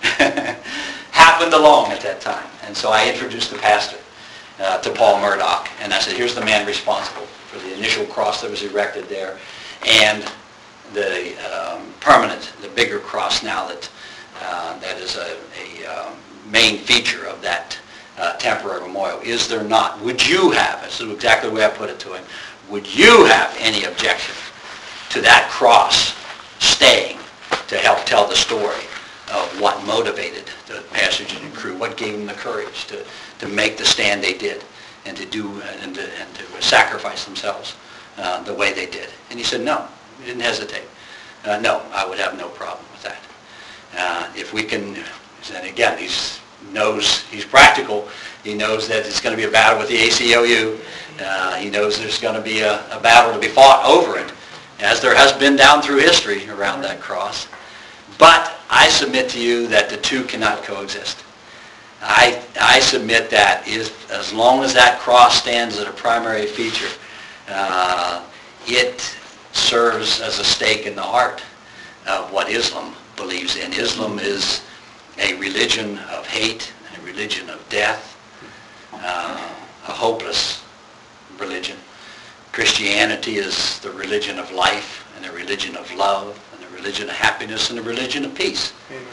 happened along at that time. And so I introduced the pastor uh, to Paul Murdoch. And I said, here's the man responsible for the initial cross that was erected there, and the um, permanent, the bigger cross now that uh, that is a, a um, main feature of that uh, temporary memorial. Is there not? Would you have, this is exactly the way I put it to him, would you have any objection to that cross staying to help tell the story of what motivated the passage and crew, what gave them the courage to, to make the stand they did, and to do and to, and to sacrifice themselves uh, the way they did? And he said, no. He didn't hesitate. Uh, no, I would have no problem with that. Uh, if we can, and again, he knows, he's practical. He knows that it's going to be a battle with the A C L U. Uh, he knows there's going to be a, a battle to be fought over it, as there has been down through history around that cross. But I submit to you that the two cannot coexist. I, I submit that is, as long as that cross stands as a primary feature, uh, it serves as a stake in the heart of what Islam believes in. Islam is a religion of hate, a religion of death, uh, a hopeless religion. Christianity is the religion of life, and a religion of love, and a religion of happiness, and a religion of peace. Amen.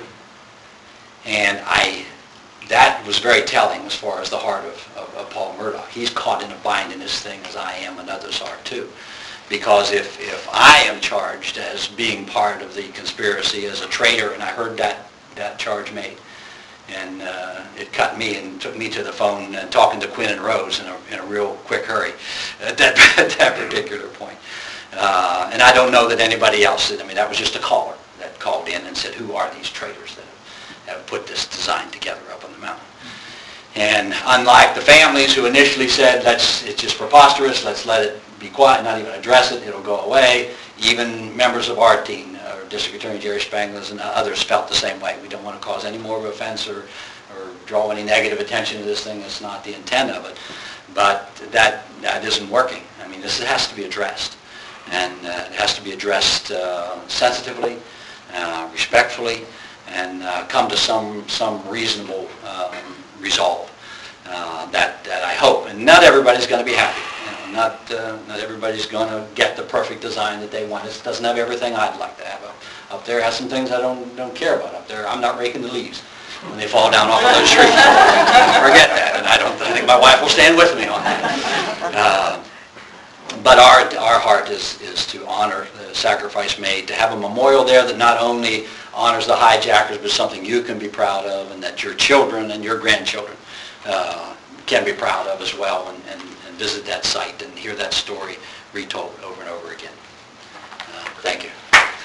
And I, that was very telling as far as the heart of, of, of Paul Murdoch. He's caught in a bind in this thing, as I am and others are too. Because if, if I am charged as being part of the conspiracy as a traitor, and I heard that, that charge made, and uh, it cut me and took me to the phone and talking to Quinn and Rose in a, in a real quick hurry at that, at that particular point. Uh, and I don't know that anybody else did. I mean, that was just a caller that called in and said, who are these traitors that have, have put this design together up on the mountain? And unlike the families who initially said, let's, it's just preposterous, let's let it be quiet, not even address it, it'll go away, even members of our team, uh, District Attorney Jerry Spangler and others felt the same way. We don't want to cause any more of an offense or, or draw any negative attention to this thing. It's not the intent of it. But that, that isn't working. I mean, this has to be addressed. And uh, it has to be addressed uh, sensitively, uh, respectfully, and uh, come to some, some reasonable um, resolve uh, that, that I hope. And not everybody's going to be happy. You know, not, uh, not everybody's going to get the perfect design that they want. It doesn't have everything I'd like to have. Up, up there has some things I don't, don't care about up there. I'm not raking the leaves when they fall down off of those trees. Forget that. And I don't I think my wife will stand with me on that. Uh, But our, our heart is, is to honor the sacrifice made, to have a memorial there that not only honors the hijackers, but something you can be proud of, and that your children and your grandchildren uh, can be proud of as well, and, and, and visit that site and hear that story retold over and over again. Uh, thank you.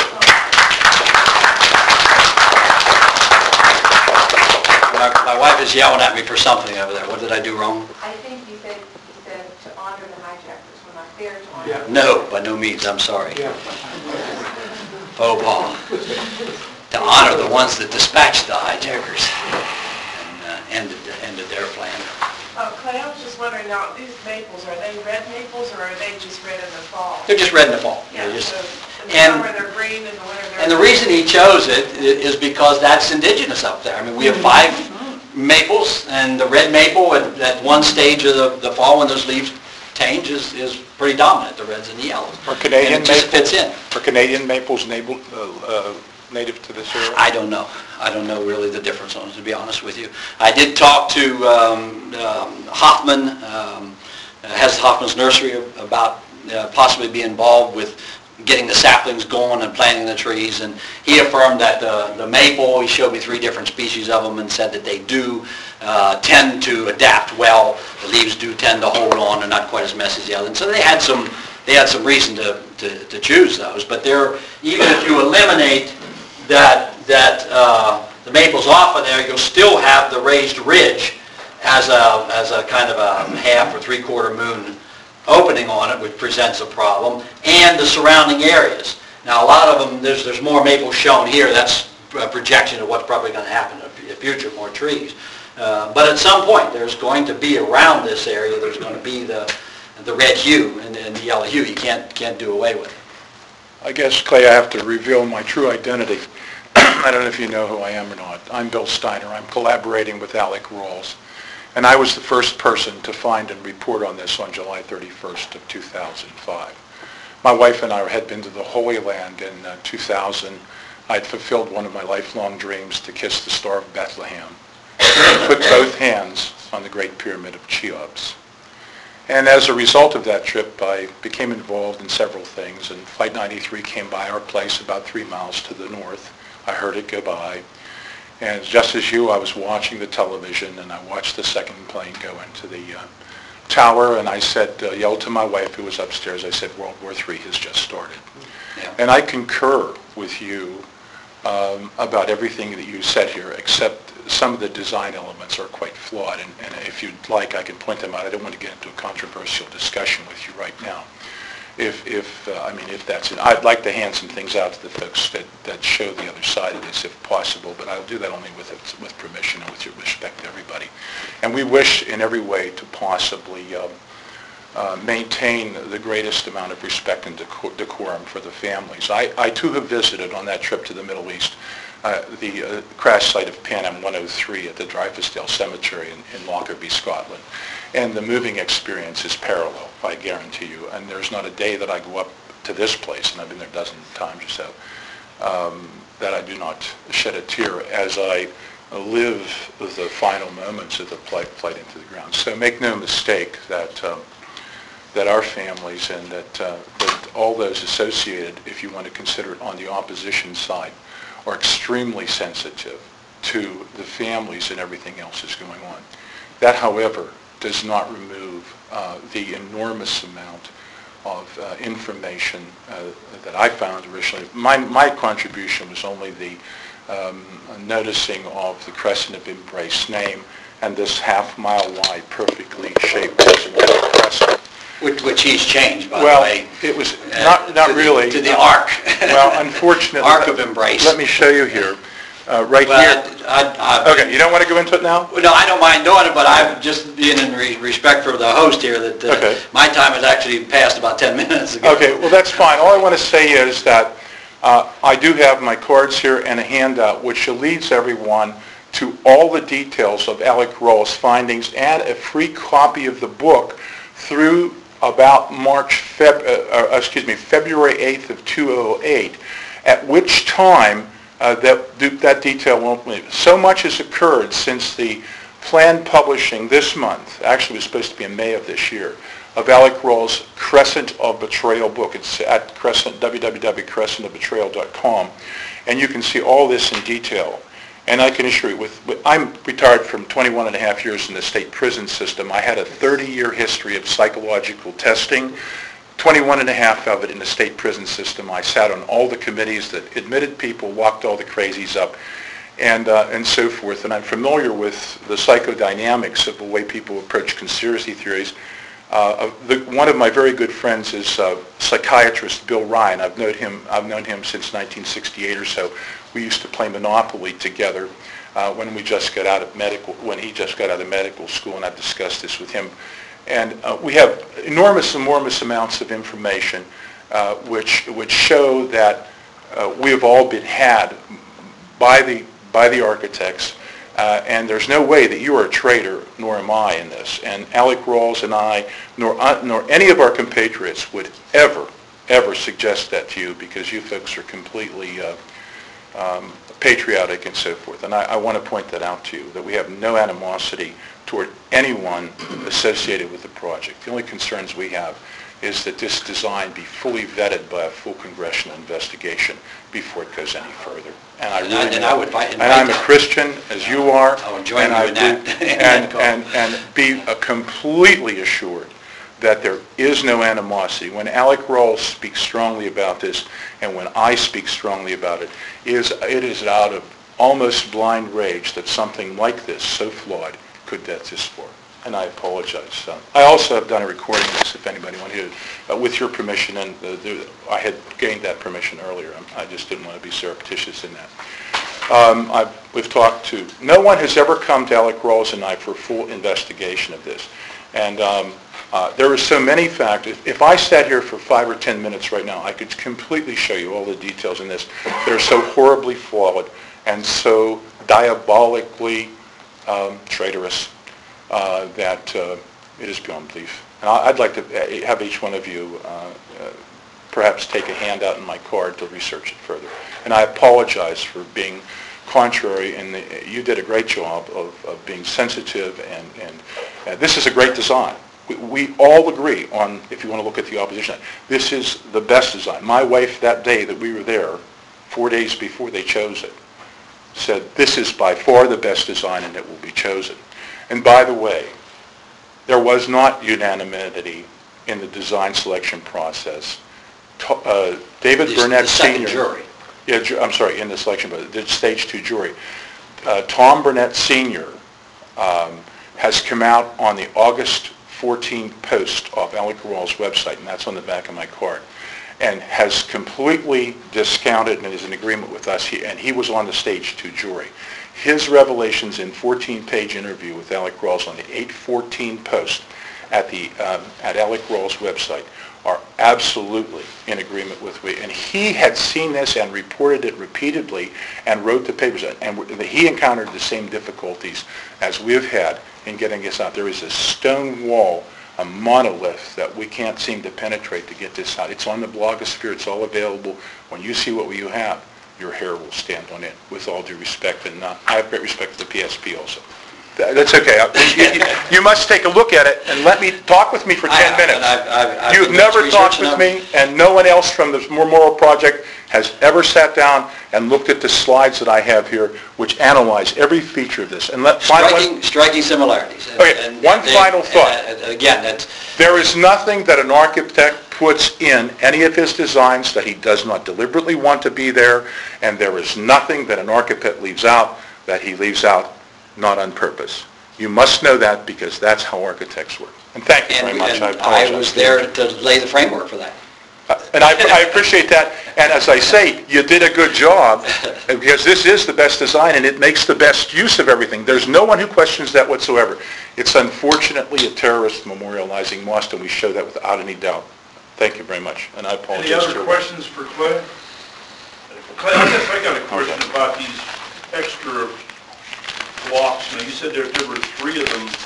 My, my wife is yelling at me for something over there. What did I do wrong? I think you said, you said to honor the hijackers. Fair to honor. Yeah. No, by no means. I'm sorry. Yeah. Oh, Paul. To honor the ones that dispatched the hijackers and uh, ended, ended their plan. Uh, Clay, I was just wondering now, these maples, are they red maples or are they just red in the fall? They're just red in the fall. Yeah, They're just, so in the and, summer they're green, in the winter they're... and the reason he chose it is because that's indigenous up there. I mean, we have five maples, and the red maple at, at one stage of the, the fall when those leaves change is, is pretty dominant, the reds and the yellows. Are Canadian and it just maples, fits in. Are Canadian maples native, uh, uh, native to this area? I don't know. I don't know really the difference on it, to be honest with you. I did talk to um, um, Hoffman, um, has Hoffman's Nursery, about uh, possibly be involved with getting the saplings going and planting the trees, and he affirmed that the, the maple, he showed me three different species of them and said that they do uh, tend to adapt well. The leaves do tend to hold on, they're not quite as messy as the other. And so they had some they had some reason to, to, to choose those. But they're, even if you eliminate that, that uh, the maples off of there, you'll still have the raised ridge as a, as a kind of a half or three-quarter moon opening on it, which presents a problem, and the surrounding areas. Now, a lot of them, there's, there's more maples shown here. That's a projection of what's probably going to happen in the future, more trees. Uh, but at some point, there's going to be around this area, there's going to be the, the red hue and, and the yellow hue. You can't, can't do away with it. I guess, Clay, I have to reveal my true identity. I don't know if you know who I am or not. I'm Bill Steiner. I'm collaborating with Alec Rawls. And I was the first person to find and report on this on July thirty-first of two thousand five. My wife and I had been to the Holy Land in uh, two thousand. I'd fulfilled one of my lifelong dreams to kiss the Star of Bethlehem, put both hands on the Great Pyramid of Cheops. And as a result of that trip, I became involved in several things, and Flight ninety-three came by our place about three miles to the north. I heard it go by, and just as you, I was watching the television, and I watched the second plane go into the uh, tower, and I said, uh, yelled to my wife who was upstairs, I said, World War Three has just started. Yeah. And I concur with you um, about everything that you said here, except some of the design elements are quite flawed, and, and if you'd like, I can point them out. I don't want to get into a controversial discussion with you right now. If, if uh, I mean, if that's it. I'd like to hand some things out to the folks that, that show the other side of this, if possible, but I'll do that only with with permission and with your respect to everybody. And we wish in every way to possibly um, uh, maintain the greatest amount of respect and decor- decorum for the families. I, I too have visited on that trip to the Middle East uh, the uh, crash site of Pan Am one oh three at the Dreyfusdale Cemetery in, in Lockerbie, Scotland. And the moving experience is parallel, I guarantee you. And there's not a day that I go up to this place, and I've been there a dozen times or so, um, that I do not shed a tear as I live the final moments of the flight, flight into the ground. So make no mistake that um, that our families and that, uh, that all those associated, if you want to consider it on the opposition side, are extremely sensitive to the families and everything else that's going on. That, however, does not remove uh, the enormous amount of uh, information uh, that I found originally. My, my contribution was only the um, noticing of the Crescent of Embrace name and this half-mile wide, perfectly shaped designated crescent. Which, which he's changed, by Well, the way. it was uh, not, not to the- really. To the arc. Well, unfortunately. Arc of Embrace. Let me show you here. Uh, right Well, here. I, I, I- Okay, you don't want to go into it now? Well, no, I don't mind doing it, but I'm just being in re- respect for the host here, that uh, Okay. my time has actually passed about ten minutes ago. Okay, well, that's fine. All I want to say is that uh, I do have my cards here and a handout which leads everyone to all the details of Alec Rawls' findings and a free copy of the book through about March, Feb, uh, uh, excuse me, February eighth of two thousand eight, at which time uh, that, that detail won't leave. So much has occurred since the planned publishing this month, actually it was supposed to be in May of this year, of Alec Rawls' Crescent of Betrayal book. It's at Crescent, w w w dot crescent of betrayal dot com, and you can see all this in detail. And I can assure you, with, with, I'm retired from twenty-one and a half years in the state prison system. I had a thirty-year history of psychological testing, twenty-one and a half of it in the state prison system. I sat on all the committees that admitted people, locked all the crazies up, and uh, and so forth. And I'm familiar with the psychodynamics of the way people approach conspiracy theories. Uh, the, one of my very good friends is uh, psychiatrist Bill Ryan. I've known him. I've known him since nineteen sixty-eight or so. We used to play Monopoly together uh, when we just got out of medical. When he just got out of medical school, and I've discussed this with him. And uh, we have enormous, enormous amounts of information uh, which which show that uh, we have all been had by the by the architects. Uh, and there's no way that you are a traitor, nor am I in this. And Alec Rawls and I, nor uh, nor any of our compatriots would ever, ever suggest that to you, because you folks are completely uh, um, patriotic and so forth. And I, I want to point that out to you, that we have no animosity toward anyone associated with the project. The only concerns we have is that this design be fully vetted by a full congressional investigation before it goes any further. And I And really I- and know- I would invite- and I'm a invite- Christian, as you are. I would join and you I in that- would- in that And, call. and, and be uh, completely assured that there is no animosity. When Alec Rawls speaks strongly about this, and when I speak strongly about it, is it is out of almost blind rage that something like this, so flawed, could get this far. and I apologize. Uh, I also have done a recording of this, if anybody wanted to, uh, with your permission, and uh, the, I had gained that permission earlier. I just didn't want to be surreptitious in that. Um, I've, we've talked to, no one has ever come to Alec Rawls and I for a full investigation of this. And um, uh, there are so many factors. If I sat here for five or ten minutes right now, I could completely show you all the details in this that are so horribly flawed and so diabolically um, traitorous uh, that uh, it is beyond belief. And I'd like to have each one of you uh, uh, perhaps take a handout in my card to research it further. And I apologize for being contrary, and you did a great job of, of being sensitive, and, and uh, this is a great design. We, we all agree on, if you want to look at the opposition, this is the best design. My wife, that day that we were there, four days before they chose it, said this is by far the best design and it will be chosen. And by the way, there was not unanimity in the design selection process. Uh, David The- Burnett the second Senior jury. Yeah, ju- I'm sorry, in the selection, but the stage two jury. Uh, Tom Burnett Senior um, has come out on the August fourteenth post off Alec Rawls' website, and that's on the back of my card, and has completely discounted and is in agreement with us, he, and he was on the stage two jury. His revelations in fourteen-page interview with Alec Rawls on the eight fourteen post at the um, at Alec Rawls' website are absolutely in agreement with me. And he had seen this and reported it repeatedly and wrote the papers. And he encountered the same difficulties as we've had in getting this out. There is a stone wall, a monolith that we can't seem to penetrate to get this out. It's on the blogosphere. It's all available. When you see what you have, your hair will stand on end, with all due respect. And uh, I have great respect for the P S P also. That's okay. You, you must take a look at it and let me talk with me for ten I- minutes. and I've- I've- I've You've been never talked researching with them. me, and no one else from the Memorial Project has ever sat down and looked at the slides that I have here, which analyze every feature of this. And let Striking, striking similarities. And- Okay, and one they- final thought. and, uh, Again, that's, there is nothing that an architect puts in any of his designs that he does not deliberately want to be there, and there is nothing that an architect leaves out that he leaves out not on purpose. You must know that, because that's how architects work. And thank you very and much. and I apologize. I was there to lay the framework for that. Uh, And I, I appreciate that. And as I say, you did a good job, because this is the best design and it makes the best use of everything. There's no one who questions that whatsoever. It's unfortunately a terrorist memorializing Most, and we show that without any doubt. Thank you very much, and I apologize. Any other to- questions for Clay? Clay, I guess I got a question about these extra blocks. Now, you said there, there were three of them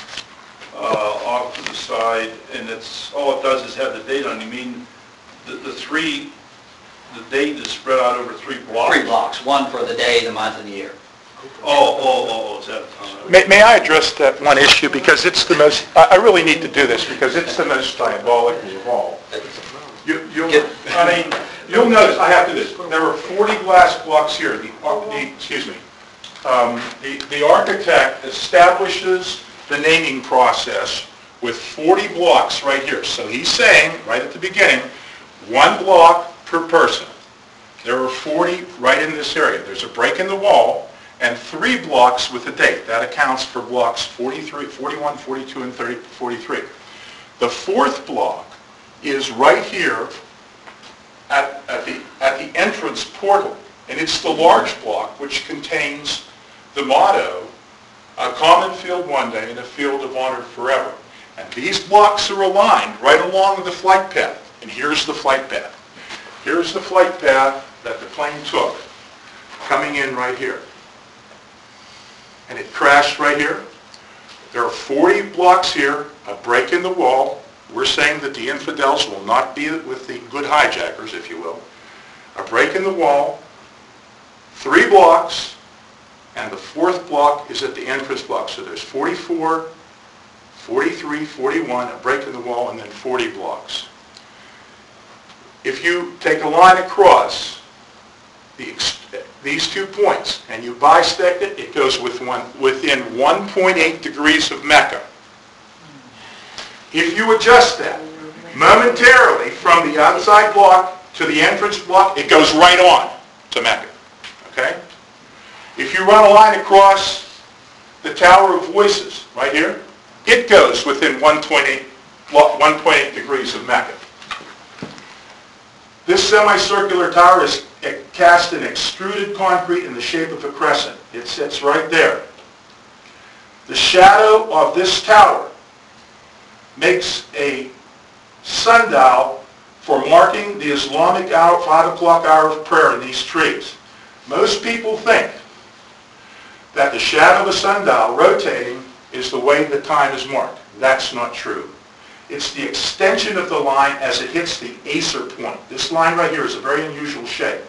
uh, off to the side, and it's, all it does is have the date on it. You mean the, the three, the date is spread out over three blocks? Three blocks, one for the day, the month, and the year. Oh, oh, oh, oh, is that? uh, May, may I address that one issue, because it's the most, I, I really need to do this, because it's the most diabolical of all. You, you'll, Get- I mean, you'll notice, I have to do this, there are forty glass blocks here, the, ar- the excuse me, um, the, the architect establishes the naming process with forty blocks right here. So he's saying, right at the beginning, one block per person. There are forty right in this area. There's a break in the wall, and three blocks with a date. That accounts for blocks forty-three, forty-one, forty-two, and thirty, forty-three. The fourth block is right here at, at, the, at the entrance portal, and it's the large block which contains the motto, a common field one day and a field of honor forever. And these blocks are aligned right along the flight path, and here's the flight path. Here's the flight path that the plane took, coming in right here. And it crashed right here. There are forty blocks here, a break in the wall. We're saying that the infidels will not be with the good hijackers, if you will. A break in the wall, three blocks, and the fourth block is at the entrance block. So there's forty-four, forty-three, forty-one, a break in the wall, and then forty blocks. If you take a line across the, these two points and you bisect it, it goes with one, within one point eight degrees of Mecca. If you adjust that momentarily from the outside block to the entrance block, it goes right on to Mecca. Okay? If you run a line across the Tower of Voices, right here, it goes within one point eight degrees of Mecca. This semicircular tower is cast in extruded concrete in the shape of a crescent. It sits right there. The shadow of this tower makes a sundial for marking the Islamic hour, five o'clock hour of prayer in these trees. Most people think that the shadow of a sundial rotating is the way the time is marked. That's not true. It's the extension of the line as it hits the Acer point. This line right here is a very unusual shape.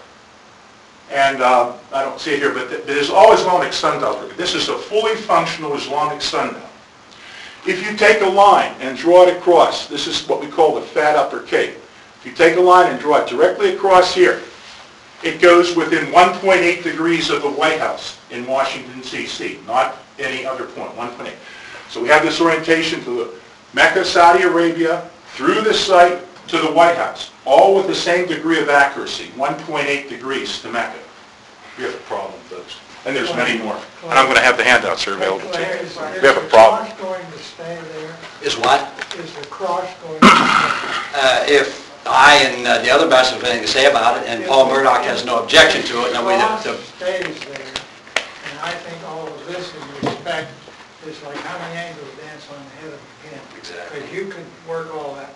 And uh, I don't see it here, but there's all Islamic sundials. This is a fully functional Islamic sundial. If you take a line and draw it across, this is what we call the fat upper cape. If you take a line and draw it directly across here, it goes within one point eight degrees of the White House in Washington, D C, not any other point, one point eight. So we have this orientation to the Mecca, Saudi Arabia, through this site to the White House, all with the same degree of accuracy, one point eight degrees to Mecca. We have a problem, folks. And there's many more. And I'm going to have the handouts here available to you. We have a problem. Is the cross going to stay there? Is what? Is the cross going to stay? Uh, if I and uh, the other ambassadors have anything to say about it, and Paul Murdoch has no objection to it, then we... The cross The, stays there, and I think all of this in respect is like how many angels dance on the head of a pin. Exactly. Because you could work all that.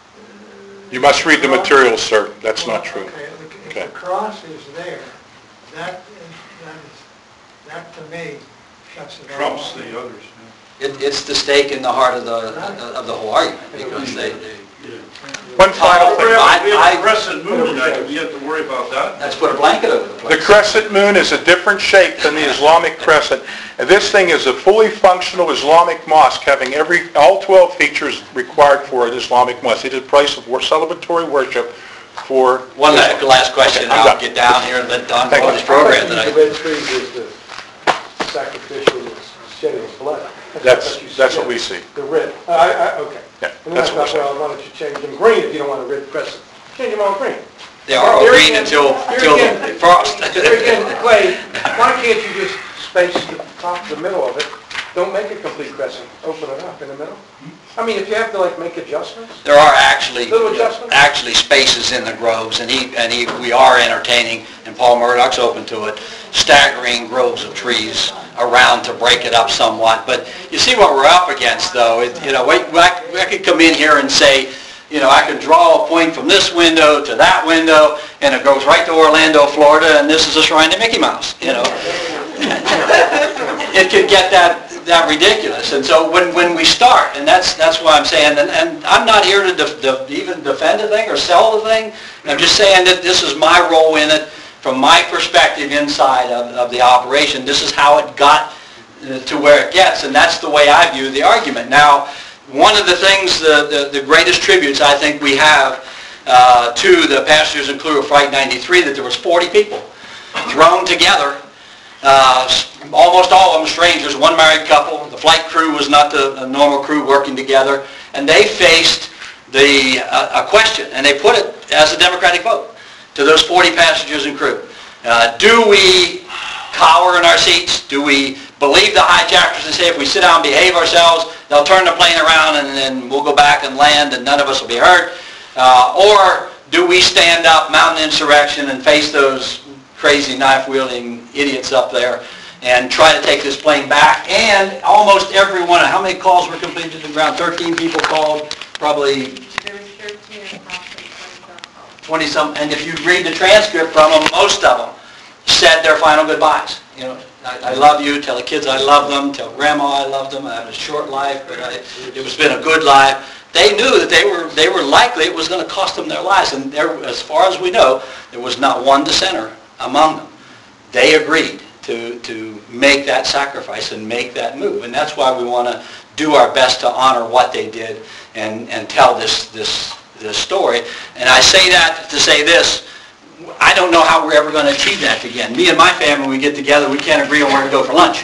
You must read the materials, sir. That's not true. Okay, if Okay. the cross is there, that is, that is, that to me shuts it all Trumps off. the others. it, it's the stake in the heart of the of the whole argument, because they... they One final We thing. have we have I- a crescent moon tonight, we have to worry about that. let's put a blanket over the The place. crescent moon is a different shape than the Islamic crescent. And this thing is a fully functional Islamic mosque having every all twelve features required for an Islamic mosque. It is a place of wor- celebratory worship for... One last, last question, and Okay, I'm I'll done. get down here and let Don Thank go you. his program The tonight. red trees is the sacrificial shedding of blood. That's, you that's see. what we see. The red. I, I, okay. Yeah, And then that's I what thought, we're well, why don't you change them green if you don't want a red crescent? Change them all green. They are all Here green again- until, here until again- the frost. Here again, Clay, why can't you just space the top, the middle of it? Don't make a complete crescent. Open it up in the middle. I mean, if you have to like make adjustments. There are actually, Little adjustments? actually spaces in the groves, and he, and he, we are entertaining, and Paul Murdoch's open to it, staggering groves of trees around to break it up somewhat. But you see what we're up against, though. It, you know, we, I, I could come in here and say, you know, I could draw a point from this window to that window, and it goes right to Orlando, Florida, and this is a shrine to Mickey Mouse, you know. It could get that that ridiculous. And so when, when we start, and that's that's why I'm saying, and, and I'm not here to def, def, even defend a thing or sell the thing. I'm just saying that this is my role in it from my perspective inside of, of the operation. This is how it got uh, to where it gets, and that's the way I view the argument. Now, one of the things, the, the, the greatest tributes I think we have uh, to the passengers and crew of Flight ninety-three, that there was forty people thrown together. Uh, almost all of them strangers, one married couple. The flight crew was not the, the normal crew working together. And they faced the uh, a question, and they put it as a democratic vote to those forty passengers and crew. Uh, do we cower in our seats? Do we believe the hijackers and say if we sit down and behave ourselves, they'll turn the plane around and then we'll go back and land and none of us will be hurt? Uh, or do we stand up, mount an insurrection, and face those crazy knife-wielding idiots up there and try to take this plane back? And almost every one, how many calls were completed to the ground? thirteen people called, probably There was thirteen and approximately twenty-some calls. twenty-some, and if you read the transcript from them, most of them said their final goodbyes. You know, I, I love you, tell the kids I love them, tell grandma I love them, I had a short life, but I, it was been a good life. They knew that they were they were likely it was going to cost them their lives, and there, as far as we know, there was not one dissenter among them. They agreed to, to make that sacrifice and make that move. And that's why we want to do our best to honor what they did and, and tell this, this, this story. And I say that to say this, I don't know how we're ever going to achieve that again. Me and my family, when we get together, we can't agree on where to go for lunch.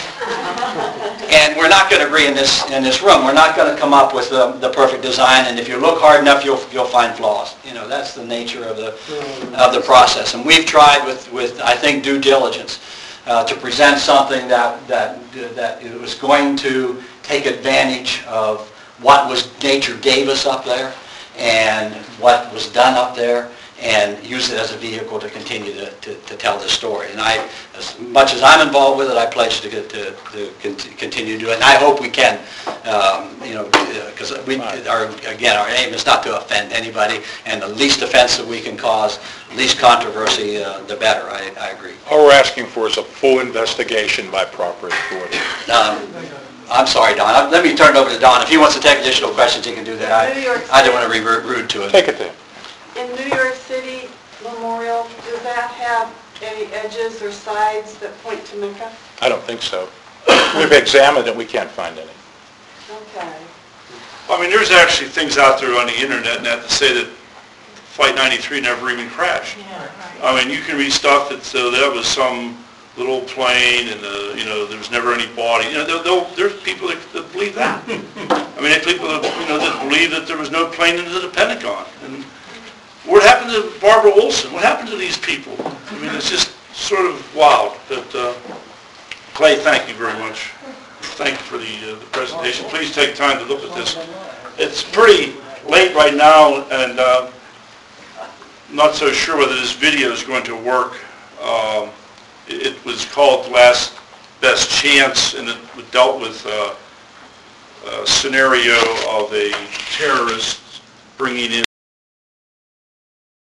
And we're not going to agree in this in this room. We're not going to come up with the, the perfect design. And if you look hard enough, you'll you'll find flaws. You know, that's the nature of the of the process. And we've tried with, with I think due diligence uh, to present something that that that it was going to take advantage of what was, nature gave us up there and what was done up there, and use it as a vehicle to continue to, to, to tell this story. And I, as much as I'm involved with it, I pledge to, to, to con- continue to do it. And I hope we can, um, you know, because we, our, again, our aim is not to offend anybody, and the least offense that we can cause, least controversy, uh, the better. I, I agree. All we're asking for is a full investigation by proper authority. Um, I'm sorry, Don. Let me turn it over to Don. If he wants to take additional questions, he can do that. I, I don't want to be rude to him. Take it there. In New York City Memorial, does that have any edges or sides that point to Mecca? I don't think so. We've examined it, we can't find any. Okay. I mean, there's actually things out there on the internet that say that Flight ninety-three never even crashed. I mean, you can read stuff that uh, that was some little plane and, uh, you know, there was never any body. You know, they'll, they'll, there's people that, that believe that. I mean, there's people that, you know, that believe that there was no plane into the Pentagon. And what happened to Barbara Olson? What happened to these people? I mean, it's just sort of wild. But uh, Clay, thank you very much. Thank you for the, uh, the presentation. Please take time to look at this. It's pretty late right now, and uh, not so sure whether this video is going to work. Um, it, it was called Last Best Chance, and it dealt with uh, a scenario of a terrorist bringing in